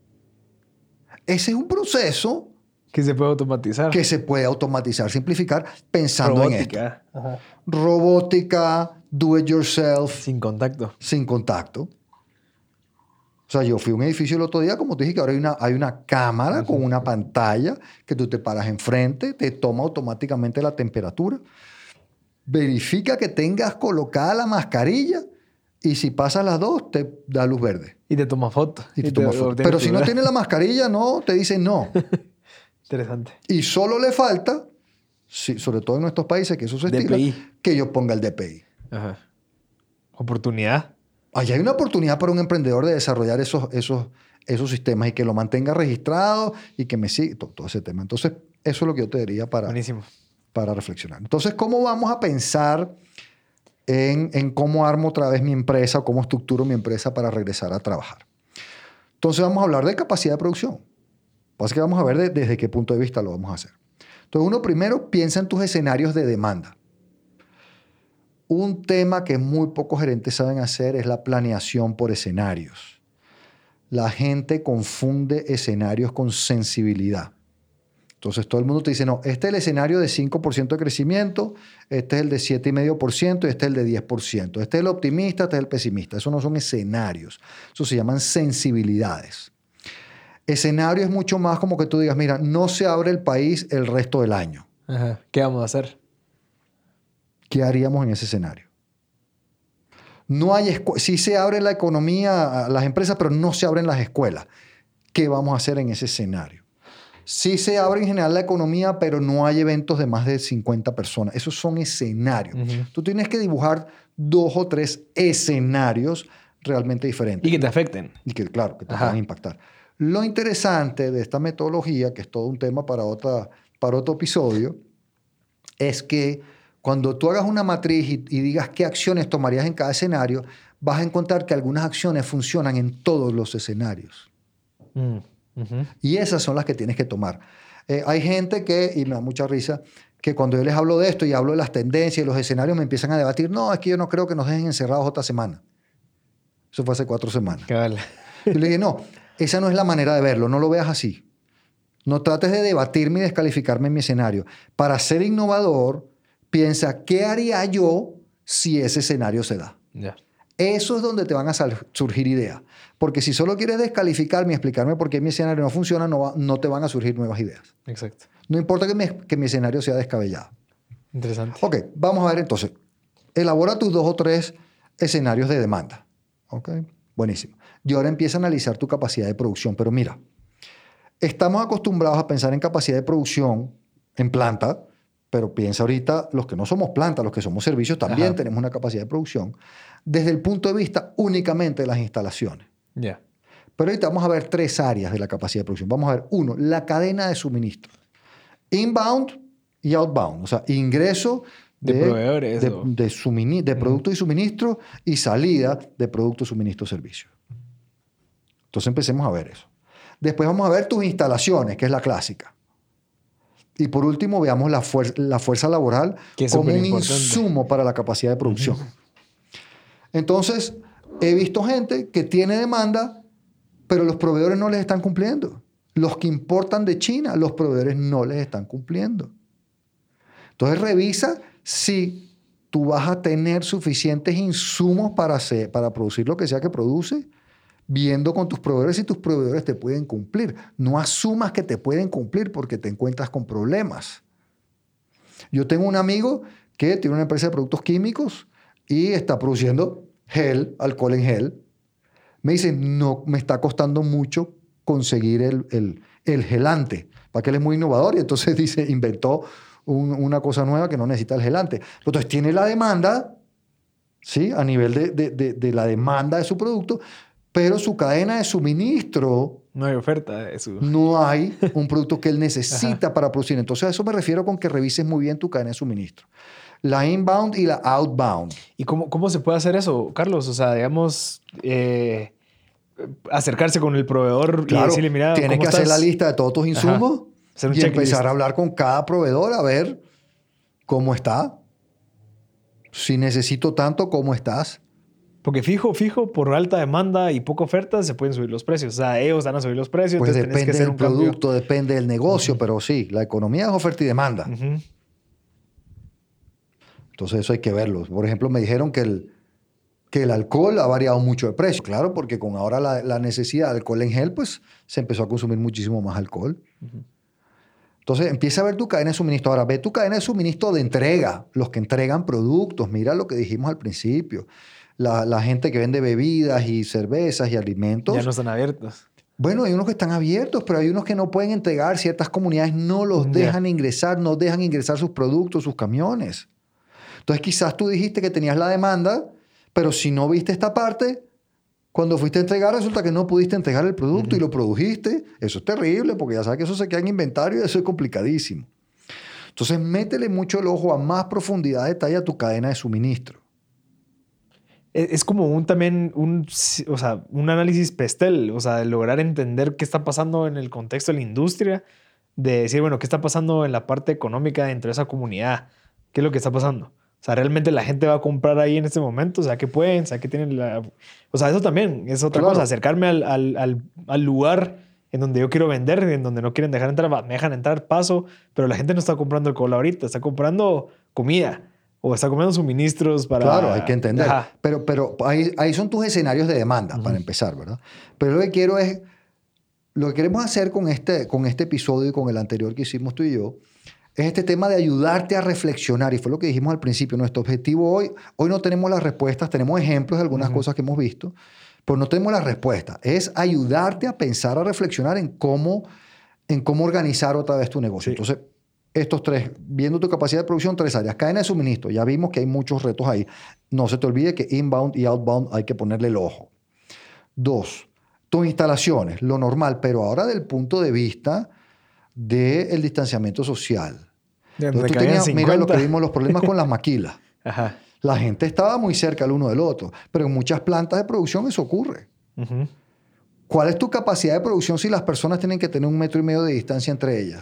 Ese es un proceso... Que se puede automatizar. Que se puede automatizar, simplificar, pensando Robótica. en esto. Ajá. Robótica, do it yourself. Sin contacto. Sin contacto. O sea, yo fui a un edificio el otro día, como te dije, que ahora hay una, hay una cámara uh-huh. con una pantalla que tú te paras enfrente, te toma automáticamente la temperatura, verifica que tengas colocada la mascarilla y si pasas las dos, te da luz verde. Y te toma foto. Y te y toma te, foto. Pero si no tienes la mascarilla, no, te dicen no. Interesante. Y solo le falta, sí, sobre todo en nuestros países, que eso se estila, D P I. Que yo ponga el D P I. Ajá. Oportunidad. Allá hay una oportunidad para un emprendedor de desarrollar esos, esos, esos sistemas y que lo mantenga registrado y que me siga todo, todo ese tema. Entonces, eso es lo que yo te diría para, Buenísimo. para reflexionar. Entonces, ¿cómo vamos a pensar en, en cómo armo otra vez mi empresa o cómo estructuro mi empresa para regresar a trabajar? Entonces, vamos a hablar de capacidad de producción. Así que vamos a ver de, desde qué punto de vista lo vamos a hacer. Entonces, uno primero piensa en tus escenarios de demanda. Un tema que muy pocos gerentes saben hacer es la planeación por escenarios. La gente confunde escenarios con sensibilidad. Entonces todo el mundo te dice, no, este es el escenario de cinco por ciento de crecimiento, este es el de siete coma cinco por ciento y este es el de diez por ciento. Este es el optimista, este es el pesimista. Eso no son escenarios. Eso se llaman sensibilidades. Escenario es mucho más como que tú digas, mira, no se abre el país el resto del año. Ajá. ¿Qué vamos a hacer? ¿Qué haríamos en ese escenario? No hay escu- sí se abre la economía, las empresas, pero no se abren las escuelas. ¿Qué vamos a hacer en ese escenario? Sí se abre en general la economía, pero no hay eventos de más de cincuenta personas. Esos son escenarios. Uh-huh. Tú tienes que dibujar dos o tres escenarios realmente diferentes. Y que te afecten. Y que, claro, que te van a impactar. Lo interesante de esta metodología, que es todo un tema para, otra, para otro episodio, es que cuando tú hagas una matriz y, y digas qué acciones tomarías en cada escenario, vas a encontrar que algunas acciones funcionan en todos los escenarios. Mm. Uh-huh. Y esas son las que tienes que tomar. Eh, hay gente que, y me da mucha risa, que cuando yo les hablo de esto y hablo de las tendencias y los escenarios me empiezan a debatir, no, es que yo no creo que nos dejen encerrados otra semana. Eso fue hace cuatro semanas. Cabal. Yo le dije, no, esa no es la manera de verlo, no lo veas así. No trates de debatirme y descalificarme en mi escenario. Para ser innovador, piensa, ¿qué haría yo si ese escenario se da? Yeah. Eso es donde te van a surgir ideas. Porque si solo quieres descalificarme y explicarme por qué mi escenario no funciona, no, va, no te van a surgir nuevas ideas. Exacto. No importa que mi, que mi escenario sea descabellado. Interesante. Ok, vamos a ver entonces. Elabora tus dos o tres escenarios de demanda. Ok, buenísimo. Y ahora empieza a analizar tu capacidad de producción. Pero mira, estamos acostumbrados a pensar en capacidad de producción en planta, pero piensa ahorita, los que no somos planta, los que somos servicios, también Ajá. tenemos una capacidad de producción desde el punto de vista únicamente de las instalaciones. Ya. Yeah. Pero ahorita vamos a ver tres áreas de la capacidad de producción. Vamos a ver, uno, la cadena de suministro. Inbound y outbound. O sea, ingreso de, de proveedores. De, o... de, sumini- de productos mm. y suministros y salida de productos, suministros, servicios. Entonces empecemos a ver eso. Después vamos a ver tus instalaciones, que es la clásica. Y por último, veamos la, fuer- la fuerza laboral como un insumo para la capacidad de producción. Uh-huh. Entonces, he visto gente que tiene demanda, pero los proveedores no les están cumpliendo. Los que importan de China, los proveedores no les están cumpliendo. Entonces, revisa si tú vas a tener suficientes insumos para, hacer, para producir lo que sea que produce, viendo con tus proveedores si tus proveedores te pueden cumplir. No asumas que te pueden cumplir porque te encuentras con problemas. Yo tengo un amigo que tiene una empresa de productos químicos y está produciendo gel, alcohol en gel. Me dice, no, me está costando mucho conseguir el, el, el gelante. Para que él es muy innovador y entonces dice, inventó un, una cosa nueva que no necesita el gelante. Entonces tiene la demanda, ¿sí? A nivel de, de, de, de la demanda de su producto, pero su cadena de suministro... No hay oferta de eso. No hay un producto que él necesita para producir. Entonces a eso me refiero con que revises muy bien tu cadena de suministro. La inbound y la outbound. ¿Y cómo, cómo se puede hacer eso, Carlos? O sea, digamos, eh, acercarse con el proveedor claro, y decirle, mira, tienes ¿cómo que estás? hacer la lista de todos tus insumos y checklist. Empezar a hablar con cada proveedor a ver cómo está. Si necesito tanto, ¿cómo estás? Porque fijo, fijo, por alta demanda y poca oferta se pueden subir los precios. O sea, ellos van a subir los precios. Pues depende que del un producto, cambio. depende del negocio, uh-huh. pero sí, la economía es oferta y demanda. Uh-huh. Entonces eso hay que verlo. Por ejemplo, me dijeron que el, que el alcohol ha variado mucho de precio. Claro, porque con ahora la, la necesidad de alcohol en gel, pues se empezó a consumir muchísimo más alcohol. Uh-huh. Entonces empieza a ver tu cadena de suministro. Ahora, ve tu cadena de suministro de entrega. Los que entregan productos. Mira lo que dijimos al principio. La, la gente que vende bebidas y cervezas y alimentos. Ya no están abiertos. Bueno, hay unos que están abiertos, pero hay unos que no pueden entregar. Ciertas comunidades no los dejan yeah. ingresar, no dejan ingresar sus productos, sus camiones. Entonces quizás tú dijiste que tenías la demanda, pero si no viste esta parte, cuando fuiste a entregar resulta que no pudiste entregar el producto uh-huh. y lo produjiste. Eso es terrible porque ya sabes que eso se queda en inventario y eso es complicadísimo. Entonces, métele mucho el ojo a más profundidad de detalle a tu cadena de suministro. Es como un también un, o sea, un análisis pestel, o sea, de lograr entender qué está pasando en el contexto de la industria, de decir, bueno, qué está pasando en la parte económica dentro de esa comunidad, qué es lo que está pasando. O sea, realmente la gente va a comprar ahí en este momento, o sea, qué pueden, o sea, qué tienen la... O sea, eso también es otra Claro. cosa, acercarme al, al, al, al lugar en donde yo quiero vender, en donde no quieren dejar entrar, me dejan entrar paso, pero la gente no está comprando alcohol ahorita, está comprando comida. O está comiendo suministros para... Claro, hay que entender. Ajá. Pero, pero ahí, ahí son tus escenarios de demanda, uh-huh. para empezar, ¿verdad? Pero lo que quiero es... Lo que queremos hacer con este, con este episodio y con el anterior que hicimos tú y yo, es este tema de ayudarte a reflexionar. Y fue lo que dijimos al principio. Nuestro objetivo hoy... Hoy no tenemos las respuestas, tenemos ejemplos de algunas uh-huh. cosas que hemos visto, pero no tenemos las respuestas. Es ayudarte a pensar, a reflexionar en cómo, en cómo organizar otra vez tu negocio. Sí. Entonces... Estos tres, viendo tu capacidad de producción, tres áreas. Cadena de suministro, ya vimos que hay muchos retos ahí. No se te olvide que inbound y outbound hay que ponerle el ojo. Dos, tus instalaciones, lo normal, pero ahora del punto de vista del distanciamiento social. Entonces, tú tenías, mira lo que vimos, los problemas con las maquilas. Ajá. La gente estaba muy cerca el uno del otro, pero en muchas plantas de producción eso ocurre. Uh-huh. ¿Cuál es tu capacidad de producción si las personas tienen que tener un metro y medio de distancia entre ellas?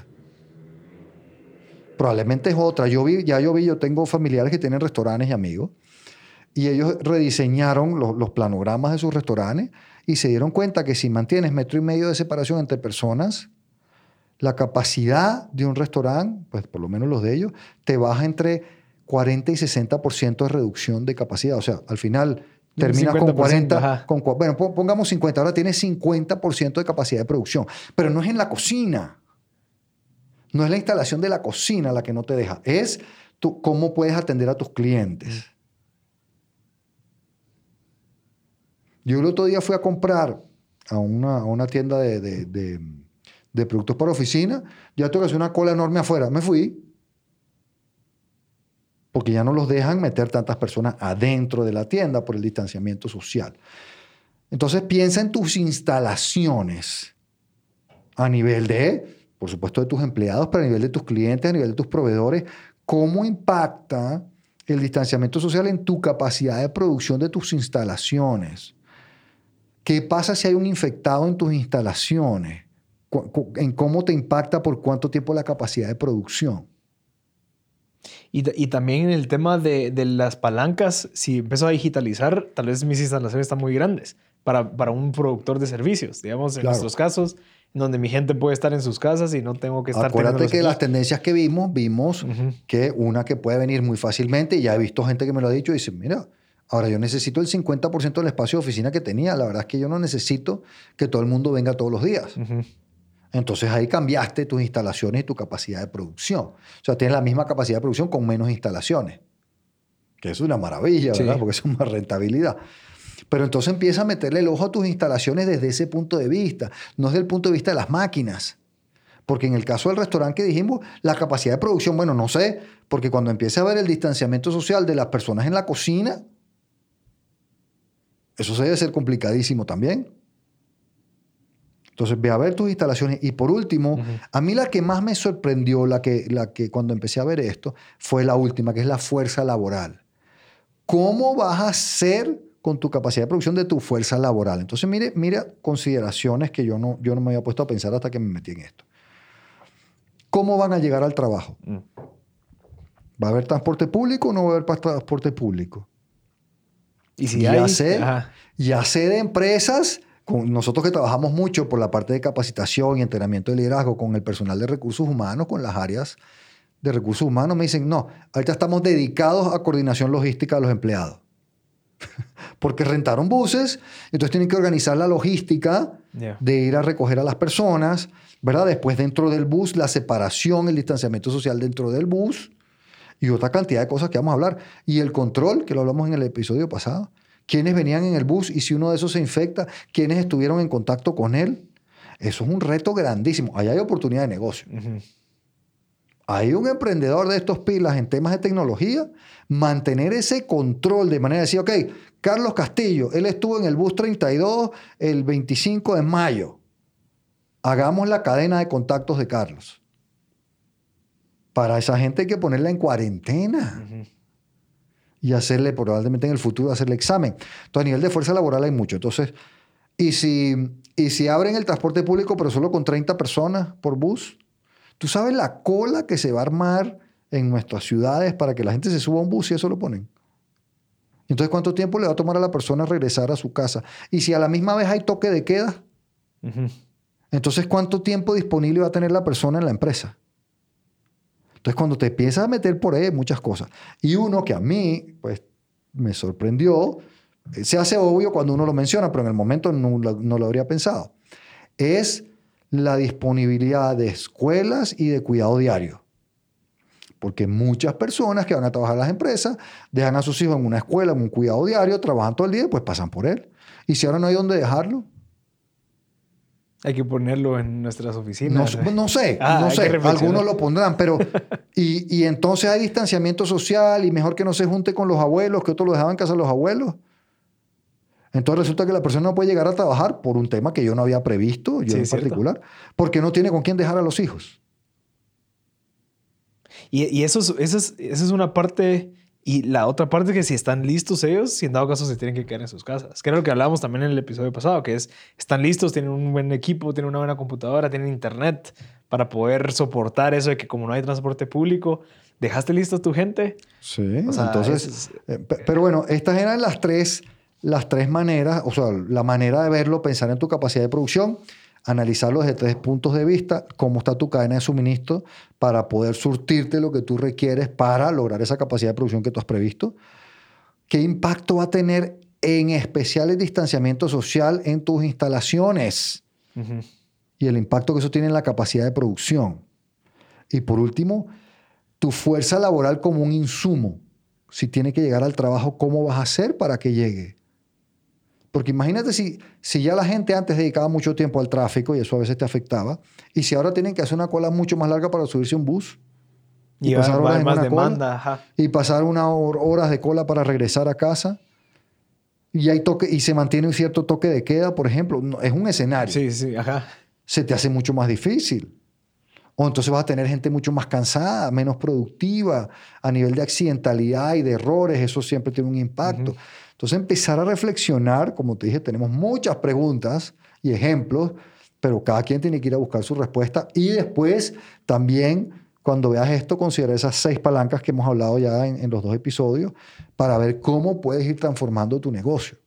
Probablemente es otra. Yo vi, ya yo vi, yo tengo familiares que tienen restaurantes y amigos, y ellos rediseñaron los, los planogramas de sus restaurantes y se dieron cuenta que si mantienes metro y medio de separación entre personas, la capacidad de un restaurante, pues por lo menos los de ellos, te baja entre cuarenta y sesenta por ciento de reducción de capacidad. O sea, al final terminas con cuarenta, con, bueno, pongamos cincuenta, ahora tienes cincuenta por ciento de capacidad de producción, pero no es en la cocina. No es la instalación de la cocina la que no te deja. Es tú, cómo puedes atender a tus clientes. Yo el otro día fui a comprar a una, a una tienda de, de, de, de productos para oficina. Ya tuve que hacer una cola enorme afuera. Me fui. Porque ya no los dejan meter tantas personas adentro de la tienda por el distanciamiento social. Entonces piensa en tus instalaciones a nivel de... por supuesto, de tus empleados, pero a nivel de tus clientes, a nivel de tus proveedores, ¿cómo impacta el distanciamiento social en tu capacidad de producción de tus instalaciones? ¿Qué pasa si hay un infectado en tus instalaciones? ¿En cómo te impacta por cuánto tiempo la capacidad de producción? Y, y también en el tema de, de las palancas, si empiezo a digitalizar, tal vez mis instalaciones están muy grandes para, para un productor de servicios, digamos, en claro. nuestros casos, donde mi gente puede estar en sus casas y no tengo que estar... Acuérdate que las tendencias que vimos, vimos uh-huh. que una que puede venir muy fácilmente, y ya he visto gente que me lo ha dicho y dice, mira, ahora yo necesito el cincuenta por ciento del espacio de oficina que tenía. La verdad es que yo no necesito que todo el mundo venga todos los días. Uh-huh. Entonces ahí cambiaste tus instalaciones y tu capacidad de producción. O sea, tienes la misma capacidad de producción con menos instalaciones. Que es una maravilla, ¿verdad? Sí. Porque es una rentabilidad. Pero entonces empieza a meterle el ojo a tus instalaciones desde ese punto de vista, no desde el punto de vista de las máquinas. Porque en el caso del restaurante que dijimos, la capacidad de producción, bueno, no sé, porque cuando empiece a ver el distanciamiento social de las personas en la cocina, eso se debe ser complicadísimo también. Entonces, ve a ver tus instalaciones. Y por último, uh-huh. a mí la que más me sorprendió, la que, la que cuando empecé a ver esto, fue la última, que es la fuerza laboral. ¿Cómo vas a hacer con tu capacidad de producción de tu fuerza laboral? Entonces, mire, mira consideraciones que yo no, yo no me había puesto a pensar hasta que me metí en esto. ¿Cómo van a llegar al trabajo? Mm. ¿Va a haber transporte público o no va a haber transporte público? Y si ya, hay, sé, ajá. ya sé de empresas, con nosotros que trabajamos mucho por la parte de capacitación y entrenamiento de liderazgo con el personal de recursos humanos, con las áreas de recursos humanos, me dicen, no, ahorita estamos dedicados a coordinación logística de los empleados. Porque rentaron buses, entonces tienen que organizar la logística yeah. de ir a recoger a las personas, ¿verdad? Después dentro del bus, la separación, el distanciamiento social dentro del bus y otra cantidad de cosas que vamos a hablar. Y el control, que lo hablamos en el episodio pasado. ¿Quiénes venían en el bus? Y si uno de esos se infecta, ¿quiénes estuvieron en contacto con él? Eso es un reto grandísimo. Ahí hay oportunidad de negocio. Uh-huh. Hay un emprendedor de estos pilas en temas de tecnología, mantener ese control de manera de decir, ok, Carlos Castillo, él estuvo en el bus treinta y dos el veinticinco de mayo. Hagamos la cadena de contactos de Carlos. Para esa gente hay que ponerla en cuarentena. Uh-huh. Y hacerle, probablemente en el futuro, hacerle examen. Entonces, a nivel de fuerza laboral hay mucho. Entonces, y si, y si abren el transporte público, pero solo con treinta personas por bus, ¿tú sabes la cola que se va a armar en nuestras ciudades para que la gente se suba a un bus y eso lo ponen? Entonces, ¿cuánto tiempo le va a tomar a la persona regresar a su casa? Y si a la misma vez hay toque de queda, uh-huh. entonces, ¿cuánto tiempo disponible va a tener la persona en la empresa? Entonces, cuando te empiezas a meter por ahí, muchas cosas. Y uno que a mí, pues, me sorprendió, se hace obvio cuando uno lo menciona, pero en el momento no, no lo habría pensado, es la disponibilidad de escuelas y de cuidado diario. Porque muchas personas que van a trabajar en las empresas dejan a sus hijos en una escuela, en un cuidado diario, trabajan todo el día y pues pasan por él. Y si ahora no hay dónde dejarlo, hay que ponerlo en nuestras oficinas. No, no sé, ah, no sé. Algunos lo pondrán, pero... y, y entonces hay distanciamiento social y mejor que no se junte con los abuelos, que otros lo dejaban en casa de los abuelos. Entonces resulta que la persona no puede llegar a trabajar por un tema que yo no había previsto, yo sí, en particular, porque no tiene con quién dejar a los hijos. Y, y eso, es, eso, es, eso es una parte... Y la otra parte es que si están listos ellos, si en dado caso se tienen que quedar en sus casas. Que era lo que hablábamos también en el episodio pasado, que es, están listos, tienen un buen equipo, tienen una buena computadora, tienen internet para poder soportar eso de que como no hay transporte público, ¿dejaste listo a tu gente? Sí, o sea, entonces... Es, eh, pero bueno, estas eran las tres, las tres maneras, o sea, la manera de verlo, pensar en tu capacidad de producción, analizarlo desde tres puntos de vista, cómo está tu cadena de suministro para poder surtirte lo que tú requieres para lograr esa capacidad de producción que tú has previsto. ¿Qué impacto va a tener en especial el distanciamiento social en tus instalaciones? Uh-huh. Y el impacto que eso tiene en la capacidad de producción. Y por último, tu fuerza laboral como un insumo. Si tiene que llegar al trabajo, ¿cómo vas a hacer para que llegue? Porque imagínate si, si ya la gente antes dedicaba mucho tiempo al tráfico y eso a veces te afectaba, y si ahora tienen que hacer una cola mucho más larga para subirse a un bus y, y pasar horas en más una demanda, cola, ajá. y pasar unas horas de cola para regresar a casa, y, hay toque, y se mantiene un cierto toque de queda, por ejemplo, no, es un escenario. Sí, sí, ajá. Se te hace mucho más difícil. O entonces vas a tener gente mucho más cansada, menos productiva, a nivel de accidentalidad y de errores, eso siempre tiene un impacto. Uh-huh. Entonces, empezar a reflexionar, como te dije, tenemos muchas preguntas y ejemplos, pero cada quien tiene que ir a buscar su respuesta. Y después, también, cuando veas esto, considera esas seis palancas que hemos hablado ya en, en los dos episodios para ver cómo puedes ir transformando tu negocio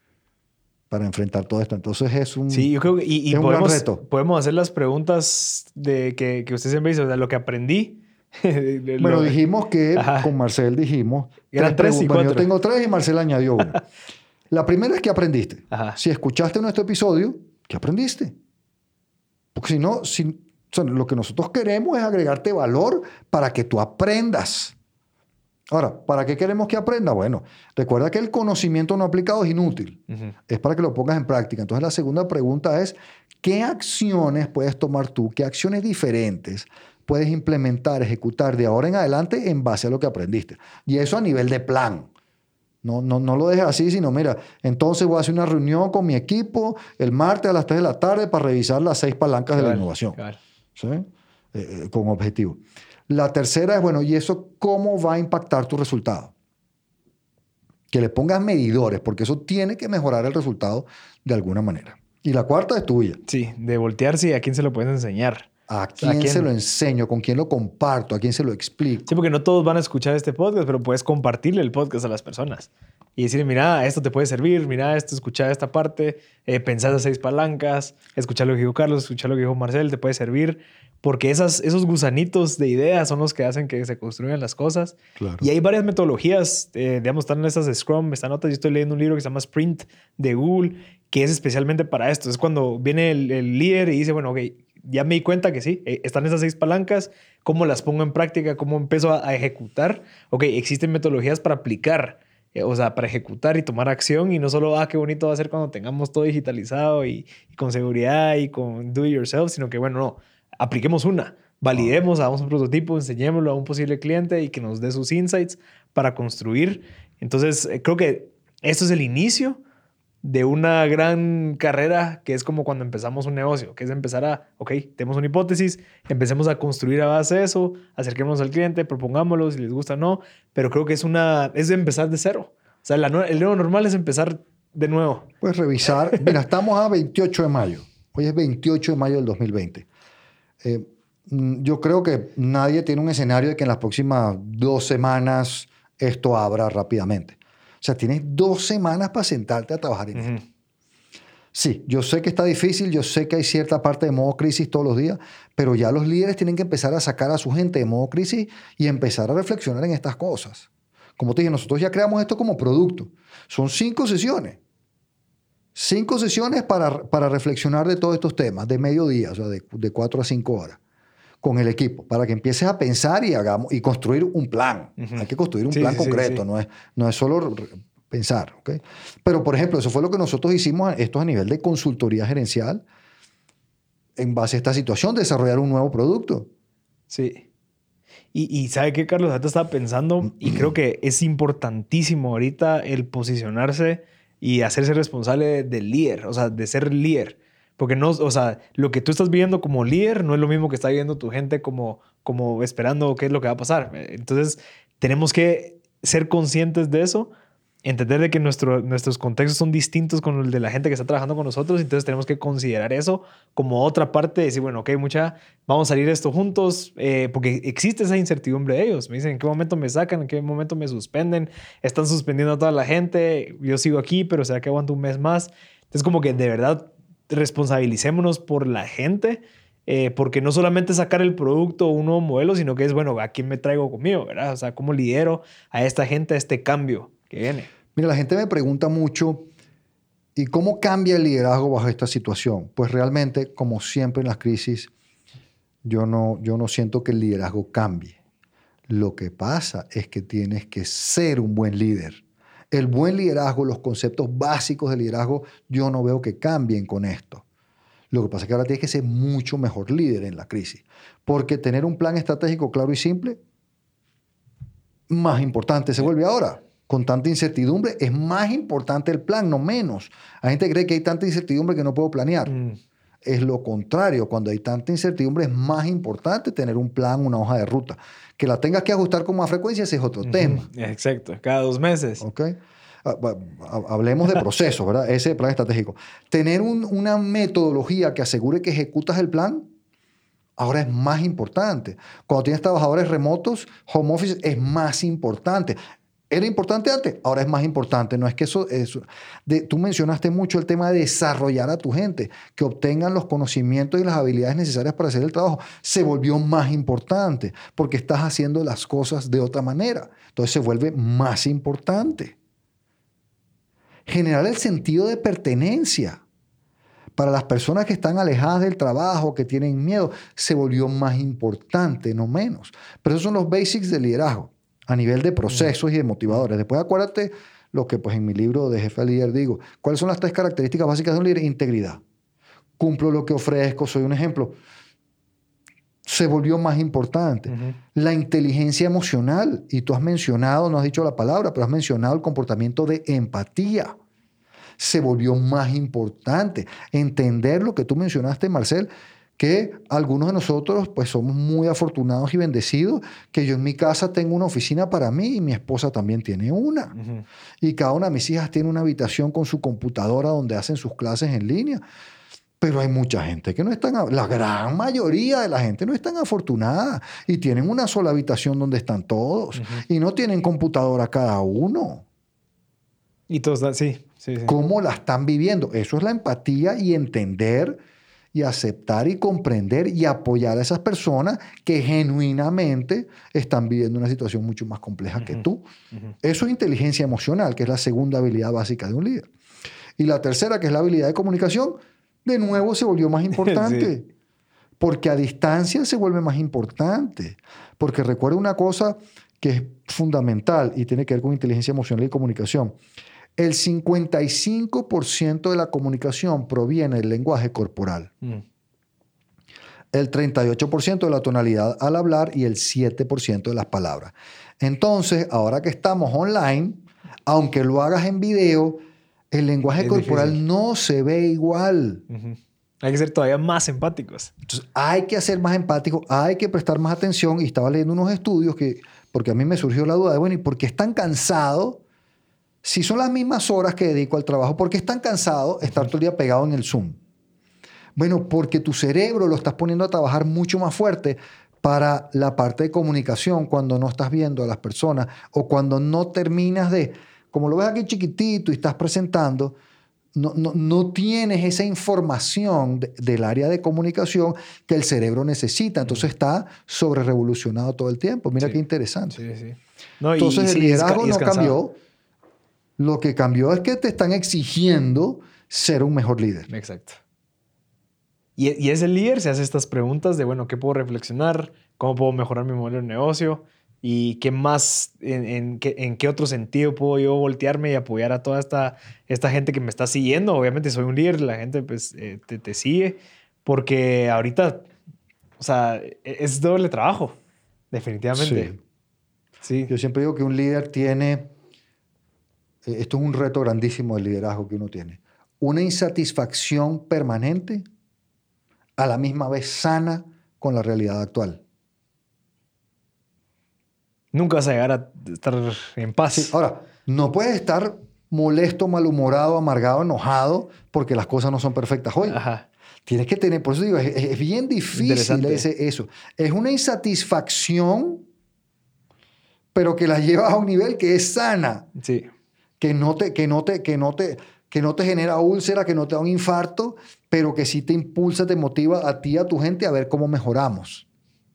para enfrentar todo esto. Entonces, es un, sí, yo creo que, y, y es un podemos, gran reto. Podemos hacer las preguntas de que, que usted siempre dice, o sea, lo que aprendí. Bueno, lo... dijimos que Ajá. con Marcel dijimos... Eran tres, tres y bueno, yo tengo tres y Marcel añadió una. La primera es que aprendiste. Ajá. Si escuchaste nuestro episodio, ¿qué aprendiste? Porque si no, si, o sea, lo que nosotros queremos es agregarte valor para que tú aprendas. Ahora, ¿para qué queremos que aprenda? Bueno, recuerda que el conocimiento no aplicado es inútil. Uh-huh. Es para que lo pongas en práctica. Entonces, la segunda pregunta es, ¿qué acciones puedes tomar tú? ¿Qué acciones diferentes puedes implementar, ejecutar de ahora en adelante en base a lo que aprendiste? Y eso a nivel de plan. No, no, no lo dejes así, sino mira, entonces voy a hacer una reunión con mi equipo el martes a las tres de la tarde para revisar las seis palancas claro, de la innovación. Claro. ¿Sí? Eh, eh, con objetivo. La tercera es, bueno, ¿y eso cómo va a impactar tu resultado? Que le pongas medidores, porque eso tiene que mejorar el resultado de alguna manera. Y la cuarta es tuya. Sí, de voltearse y a quién se lo puedes enseñar. ¿A quién, ¿A quién se lo enseño? ¿Con quién lo comparto? ¿A quién se lo explico? Sí, porque no todos van a escuchar este podcast, pero puedes compartirle el podcast a las personas. Y decir, mira, esto te puede servir, mira, esto, escuchar esta parte, eh, pensar las seis palancas, escuchar lo que dijo Carlos, escuchar lo que dijo Marcel, te puede servir. Porque esas, esos gusanitos de ideas son los que hacen que se construyan las cosas. Claro. Y hay varias metodologías, eh, digamos, están estas de Scrum, están otras. Yo estoy leyendo un libro que se llama Sprint de Google, que es especialmente para esto. Es cuando viene el, el líder y dice, bueno, ok, ya me di cuenta que sí, eh, están esas seis palancas, ¿cómo las pongo en práctica? ¿Cómo empiezo a, a ejecutar? Ok, existen metodologías para aplicar, eh, o sea, para ejecutar y tomar acción y no solo, ah, qué bonito va a ser cuando tengamos todo digitalizado y, y con seguridad y con do it yourself, sino que, bueno, no. Apliquemos una, validemos, hagamos un prototipo, enseñémoslo a un posible cliente y que nos dé sus insights para construir. Entonces, creo que esto es el inicio de una gran carrera que es como cuando empezamos un negocio, que es empezar a, ok, tenemos una hipótesis, empecemos a construir a base de eso, acerquémonos al cliente, propongámoslo si les gusta o no, pero creo que es una, es empezar de cero. O sea, la, el nuevo normal es empezar de nuevo. Pues revisar, mira, estamos a veintiocho de mayo, hoy es veintiocho de mayo del dos mil veinte. Eh, yo creo que nadie tiene un escenario de que en las próximas dos semanas esto abra rápidamente. O sea, tienes dos semanas para sentarte a trabajar en Uh-huh. esto. Sí, yo sé que está difícil, yo sé que hay cierta parte de modo crisis todos los días, pero ya los líderes tienen que empezar a sacar a su gente de modo crisis y empezar a reflexionar en estas cosas. Como te dije, nosotros ya creamos esto como producto. Son cinco sesiones. Cinco sesiones para, para reflexionar de todos estos temas, de mediodía, o sea, de, de cuatro a cinco horas, con el equipo, para que empieces a pensar y, hagamos, y construir un plan. Uh-huh. Hay que construir un sí, plan sí, concreto, sí, sí. No, es, no es solo pensar. ¿Okay? Pero, por ejemplo, eso fue lo que nosotros hicimos, esto a nivel de consultoría gerencial, en base a esta situación, desarrollar un nuevo producto. Sí. Y, y ¿sabe qué, Carlos? Ahorita estaba pensando y creo que es importantísimo ahorita el posicionarse y hacerse responsable del líder, o sea, de ser líder. Porque no, o sea, lo que tú estás viendo como líder no es lo mismo que está viendo tu gente como, como esperando qué es lo que va a pasar. Entonces, tenemos que ser conscientes de eso, entender de que nuestro, nuestros contextos son distintos con el de la gente que está trabajando con nosotros, entonces tenemos que considerar eso como otra parte de decir, bueno, ok, mucha, vamos a salir esto juntos, eh, porque existe esa incertidumbre de ellos. Me dicen, ¿en qué momento me sacan? ¿En qué momento me suspenden? Están suspendiendo a toda la gente, yo sigo aquí, pero ¿será que aguanto un mes más? Entonces, como que de verdad responsabilicémonos por la gente, eh, porque no solamente sacar el producto o un nuevo modelo, sino que es, bueno, ¿a quién me traigo conmigo? ¿Verdad? O sea, ¿cómo lidero a esta gente a este cambio que viene? Mira, la gente me pregunta mucho, ¿y cómo cambia el liderazgo bajo esta situación? Pues realmente, como siempre en las crisis, yo no, yo no siento que el liderazgo cambie. Lo que pasa es que tienes que ser un buen líder. El buen liderazgo, los conceptos básicos del liderazgo, yo no veo que cambien con esto. Lo que pasa es que ahora tienes que ser mucho mejor líder en la crisis. Porque tener un plan estratégico claro y simple, más importante se vuelve ahora. Con tanta incertidumbre, es más importante el plan, no menos. Hay gente que cree que hay tanta incertidumbre que no puedo planear. Mm. Es lo contrario. Cuando hay tanta incertidumbre, es más importante tener un plan, una hoja de ruta. Que la tengas que ajustar con más frecuencia, ese es otro uh-huh. tema. Exacto. Cada dos meses. ¿Ok? Hablemos de procesos, ¿verdad? Ese plan estratégico. Tener un, una metodología que asegure que ejecutas el plan, ahora es más importante. Cuando tienes trabajadores remotos, home office es más importante. ¿Era importante antes? Ahora es más importante. No es que eso... eso de, tú mencionaste mucho el tema de desarrollar a tu gente, que obtengan los conocimientos y las habilidades necesarias para hacer el trabajo. Se volvió más importante porque estás haciendo las cosas de otra manera. Entonces se vuelve más importante. Generar el sentido de pertenencia para las personas que están alejadas del trabajo, que tienen miedo, se volvió más importante, no menos. Pero esos son los basics del liderazgo a nivel de procesos y de motivadores. Después acuérdate lo que pues en mi libro de Jefe al Líder digo. ¿Cuáles son las tres características básicas de un líder? Integridad. Cumplo lo que ofrezco, soy un ejemplo. Se volvió más importante. Uh-huh. La inteligencia emocional. Y tú has mencionado, no has dicho la palabra, pero has mencionado el comportamiento de empatía. Se volvió más importante. Entender lo que tú mencionaste, Marcel, que algunos de nosotros pues somos muy afortunados y bendecidos, que yo en mi casa tengo una oficina para mí y mi esposa también tiene una. Uh-huh. Y cada una de mis hijas tiene una habitación con su computadora donde hacen sus clases en línea. Pero hay mucha gente que no es tan... La gran mayoría de la gente no es tan afortunada y tienen una sola habitación donde están todos. Uh-huh. Y no tienen computadora cada uno. Y todos, sí, sí, sí. ¿Cómo la están viviendo? Eso es la empatía y entender y aceptar y comprender y apoyar a esas personas que genuinamente están viviendo una situación mucho más compleja uh-huh. que tú. Uh-huh. Eso es inteligencia emocional, que es la segunda habilidad básica de un líder. Y la tercera, que es la habilidad de comunicación, de nuevo se volvió más importante. Sí. Porque a distancia se vuelve más importante. Porque recuerda una cosa que es fundamental y tiene que ver con inteligencia emocional y comunicación. El cincuenta y cinco por ciento de la comunicación proviene del lenguaje corporal. Mm. El treinta y ocho por ciento de la tonalidad al hablar y el siete por ciento de las palabras. Entonces, ahora que estamos online, aunque lo hagas en video, El lenguaje Es corporal difícil. no se ve igual. Uh-huh. Hay que ser todavía más empáticos. Entonces, hay que ser más empático, hay que prestar más atención. Y estaba leyendo unos estudios que, porque a mí me surgió la duda de, bueno, ¿y por qué es tan cansado? Si son las mismas horas que dedico al trabajo, ¿por qué es tan cansado estar todo el día pegado en el Zoom? Bueno, porque tu cerebro lo estás poniendo a trabajar mucho más fuerte para la parte de comunicación cuando no estás viendo a las personas o cuando no terminas de, como lo ves aquí chiquitito y estás presentando, no, no, no tienes esa información de, del área de comunicación que el cerebro necesita. Entonces está sobre revolucionado todo el tiempo. Mira Sí. qué interesante. Sí, sí. No, y- Entonces y el sí, es ca- liderazgo y es no cansado. cambió. Lo que cambió es que te están exigiendo ser un mejor líder. Exacto. Y, y ese líder se hace estas preguntas de, bueno, ¿qué puedo reflexionar? ¿Cómo puedo mejorar mi modelo de negocio? ¿Y qué más, en, en qué, en qué otro sentido puedo yo voltearme y apoyar a toda esta, esta gente que me está siguiendo? Obviamente soy un líder, la gente pues eh, te, te sigue, porque ahorita, o sea, e- es doble trabajo, definitivamente. Sí. Sí. Yo siempre digo que un líder tiene, eh, esto es un reto grandísimo del liderazgo que uno tiene, una insatisfacción permanente a la misma vez sana con la realidad actual. Nunca vas a llegar a estar en paz. Sí, ahora, no puedes estar molesto, malhumorado, amargado, enojado porque las cosas no son perfectas hoy. Ajá. Tienes que tener, por eso digo, es, es bien difícil Interesante. ese, eso. Es una insatisfacción, pero que la llevas a un nivel que es sana, Sí. que no te, que no te, que no te, que no te genera úlcera, que no te da un infarto, pero que sí te impulsa, te motiva a ti y a tu gente a ver cómo mejoramos.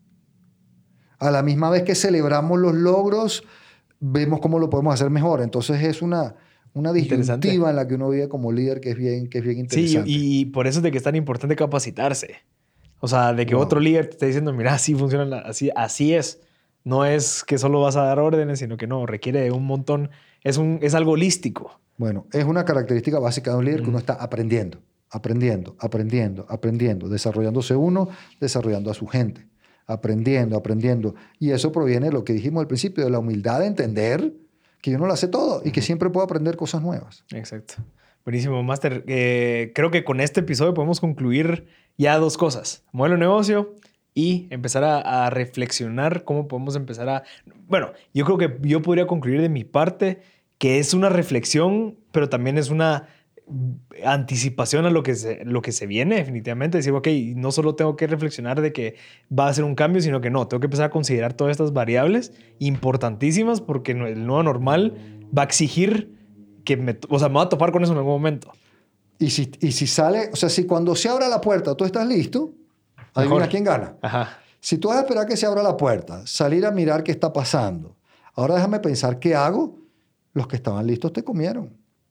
A la misma vez que celebramos los logros, vemos cómo lo podemos hacer mejor. Entonces es una, una Interesante. disyuntiva en la que uno vive como líder que es bien, que es bien Sí, interesante. y, y por eso es de que es tan importante capacitarse. O sea, de que Wow. otro líder te esté diciendo, mira, así funciona, la- así, así es. No es que solo vas a dar órdenes, sino que no, requiere de un montón. Es, un, es algo holístico. Bueno, es una característica básica de un líder que uno Mm. está aprendiendo, aprendiendo, aprendiendo, aprendiendo, desarrollándose uno, desarrollando a su gente, aprendiendo, aprendiendo. Y eso proviene de lo que dijimos al principio, de la humildad de entender que yo no lo sé todo y que siempre puedo aprender cosas nuevas. Exacto. Buenísimo, Master. Eh, creo que con este episodio podemos concluir ya dos cosas. Modelo de negocio y empezar a, a reflexionar cómo podemos empezar a... Bueno, yo creo que yo podría concluir de mi parte que es una reflexión, pero también es una anticipación a lo que se, lo que se viene definitivamente. Decir, ok, no solo tengo que reflexionar de que va a ser un cambio, sino que no, tengo que empezar a considerar todas estas variables importantísimas porque el nuevo normal va a exigir que me, o sea, me voy a topar con eso en algún momento. Y si, y si sale, o sea, si cuando se abra la puerta tú estás listo, adivina Mejor. quién gana. Ajá. Si tú vas a esperar que se abra la puerta, salir a mirar qué está pasando, ahora déjame pensar qué hago, los que estaban listos te comieron,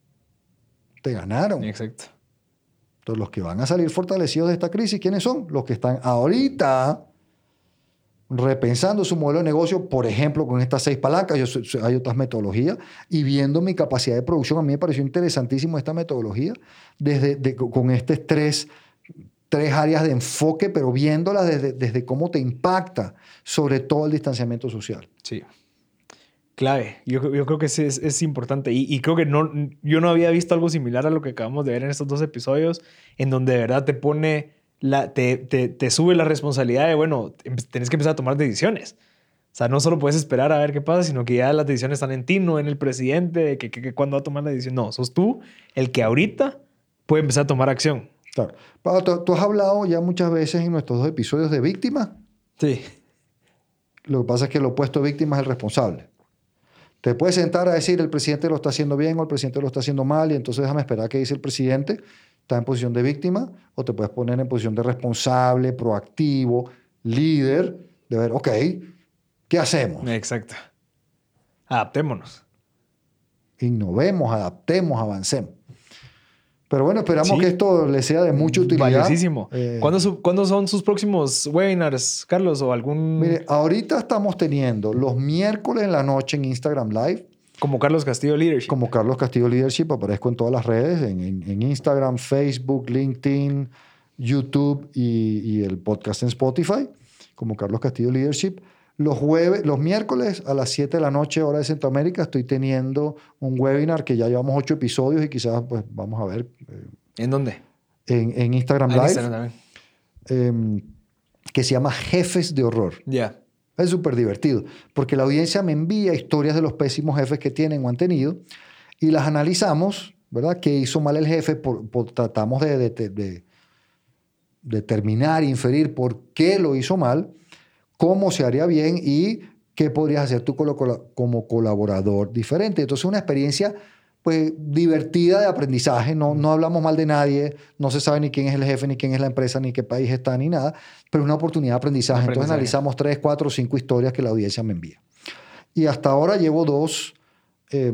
te ganaron. Exacto. Entonces, los que van a salir fortalecidos de esta crisis, ¿quiénes son? Los que están ahorita repensando su modelo de negocio, por ejemplo, con estas seis palancas. Yo, hay otras metodologías. Y viendo mi capacidad de producción, a mí me pareció interesantísimo esta metodología, desde, de, con estas tres, tres áreas de enfoque, pero viéndolas desde, desde cómo te impacta, sobre todo el distanciamiento social. Sí. Clave. Yo, yo creo que sí es, es importante. Y, y creo que no, yo no había visto algo similar a lo que acabamos de ver en estos dos episodios, en donde de verdad te pone, la, te, te, te sube la responsabilidad de, bueno, tenés que empezar a tomar decisiones. O sea, no solo puedes esperar a ver qué pasa, sino que ya las decisiones están en ti, no en el presidente, de que, que, que cuándo va a tomar la decisión. No, sos tú el que ahorita puede empezar a tomar acción. Claro. Pablo, tú, tú has hablado ya muchas veces en nuestros dos episodios de víctima. Sí. Lo que pasa es que el opuesto de víctima es el responsable. Te puedes sentar a decir el presidente lo está haciendo bien o el presidente lo está haciendo mal y entonces déjame esperar que dice el presidente, está en posición de víctima, o te puedes poner en posición de responsable, proactivo, líder, de ver, ok, ¿qué hacemos? Exacto. Adaptémonos. Innovemos, adaptemos, avancemos. Pero bueno, esperamos Sí. que esto les sea de mucha utilidad. Valiosísimo. Eh, ¿Cuándo, su- ¿Cuándo son sus próximos webinars, Carlos? ¿O algún...? Mire, ahorita estamos teniendo los miércoles en la noche en Instagram Live, Como Carlos Castillo Leadership. como Carlos Castillo Leadership, aparezco en todas las redes, en, en, en Instagram, Facebook, LinkedIn, YouTube y, y el podcast en Spotify, como Carlos Castillo Leadership. Los jueves, los miércoles a las siete de la noche, hora de Centroamérica, estoy teniendo un webinar que ya llevamos ocho episodios y quizás pues vamos a ver. Eh, ¿En dónde? En, en Instagram Ah, Live. en Instagram también. Eh, que se llama Jefes de Horror. Ya. Yeah. Es súper divertido, porque la audiencia me envía historias de los pésimos jefes que tienen o han tenido y las analizamos, ¿verdad? ¿Qué hizo mal el jefe? Por, por, tratamos de, de, de, de determinar, inferir por qué lo hizo mal, cómo se haría bien y qué podrías hacer tú como colaborador diferente. Entonces, una experiencia pues, divertida de aprendizaje. No, no hablamos mal de nadie, no se sabe ni quién es el jefe, ni quién es la empresa, ni qué país está, ni nada, pero es una oportunidad de aprendizaje. aprendizaje. Entonces, analizamos tres, cuatro, cinco historias que la audiencia me envía. Y hasta ahora llevo dos, eh,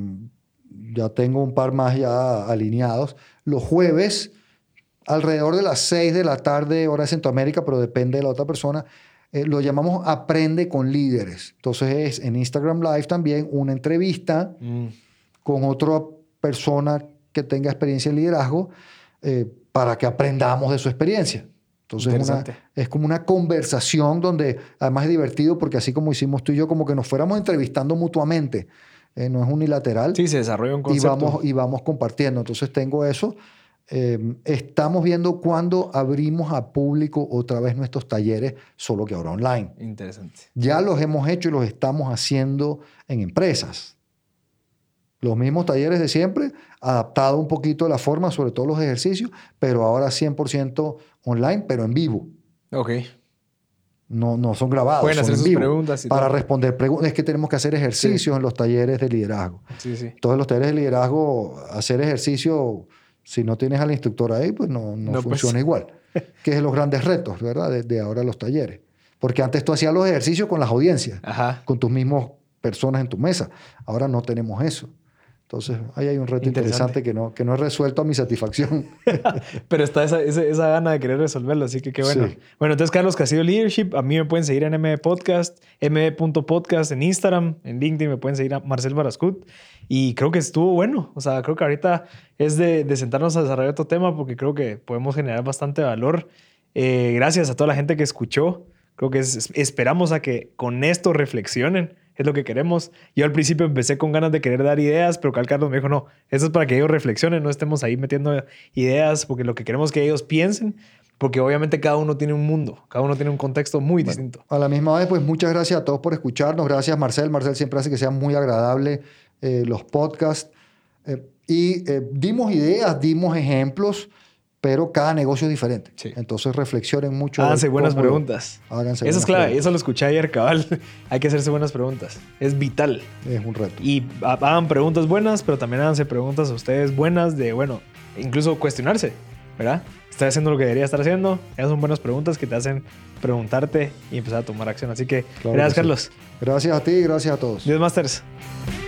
ya tengo un par más ya alineados. Los jueves, alrededor de las seis de la tarde, hora de Centroamérica, pero depende de la otra persona, Eh, lo llamamos Aprende con Líderes. Entonces es en Instagram Live también una entrevista mm. con otra persona que tenga experiencia en liderazgo eh, para que aprendamos de su experiencia. Entonces es, una, es como una conversación donde además es divertido porque así como hicimos tú y yo, como que nos fuéramos entrevistando mutuamente. Eh, no es unilateral. Sí, se desarrolla un concepto. Y vamos, y vamos compartiendo. Entonces tengo eso. Eh, estamos viendo cuándo abrimos a público otra vez nuestros talleres, solo que ahora online. Interesante. Ya los hemos hecho y los estamos haciendo en empresas. Los mismos talleres de siempre, adaptado un poquito la forma, sobre todo los ejercicios, pero ahora cien por ciento online, pero en vivo. Ok. No, no son grabados, Pueden son hacer en sus vivo. preguntas y para todo. responder preguntas. Es que tenemos que hacer ejercicios sí. en los talleres de liderazgo. Sí, sí. Entonces, los talleres de liderazgo, hacer ejercicio... Si no tienes al instructor ahí, pues no, no, no funciona pues. igual. Que es de los grandes retos, ¿verdad? De, de ahora los talleres. Porque antes tú hacías los ejercicios con las audiencias, Ajá. con tus mismas personas en tu mesa. Ahora no tenemos eso. Entonces, ahí hay un reto interesante, interesante que, no, que no he resuelto a mi satisfacción. Pero está esa, esa, esa gana de querer resolverlo, así que qué bueno. Sí. Bueno, entonces, Carlos Castillo Leadership. A mí me pueden seguir en M D Podcast, M D punto podcast en Instagram, en LinkedIn me pueden seguir a Marcel Barascut. Y creo que estuvo bueno. O sea, creo que ahorita es de, de sentarnos a desarrollar otro tema porque creo que podemos generar bastante valor. Eh, gracias a toda la gente que escuchó. Creo que es, esperamos a que con esto reflexionen. Es lo que queremos. Yo al principio empecé con ganas de querer dar ideas, pero Carlos me dijo, no, eso es para que ellos reflexionen, no estemos ahí metiendo ideas, porque lo que queremos es que ellos piensen, porque obviamente cada uno tiene un mundo, cada uno tiene un contexto muy bueno, distinto. A la misma vez, pues muchas gracias a todos por escucharnos. Gracias, Marcel. Marcel siempre hace que sea muy agradable eh, los podcasts. Eh, y eh, dimos ideas, dimos ejemplos, pero cada negocio es diferente. Sí. Entonces reflexionen mucho. Háganse buenas preguntas. Háganse Eso buenas es clave. preguntas. Eso lo escuché ayer, cabal. Hay que hacerse buenas preguntas. Es vital. Es un reto. Y hagan preguntas buenas, pero también háganse preguntas a ustedes buenas de, bueno, incluso cuestionarse, ¿verdad? ¿Estoy haciendo lo que debería estar haciendo? Esas son buenas preguntas que te hacen preguntarte y empezar a tomar acción. Así que, claro gracias, que sí. Carlos. Gracias a ti y gracias a todos. Dios Masters.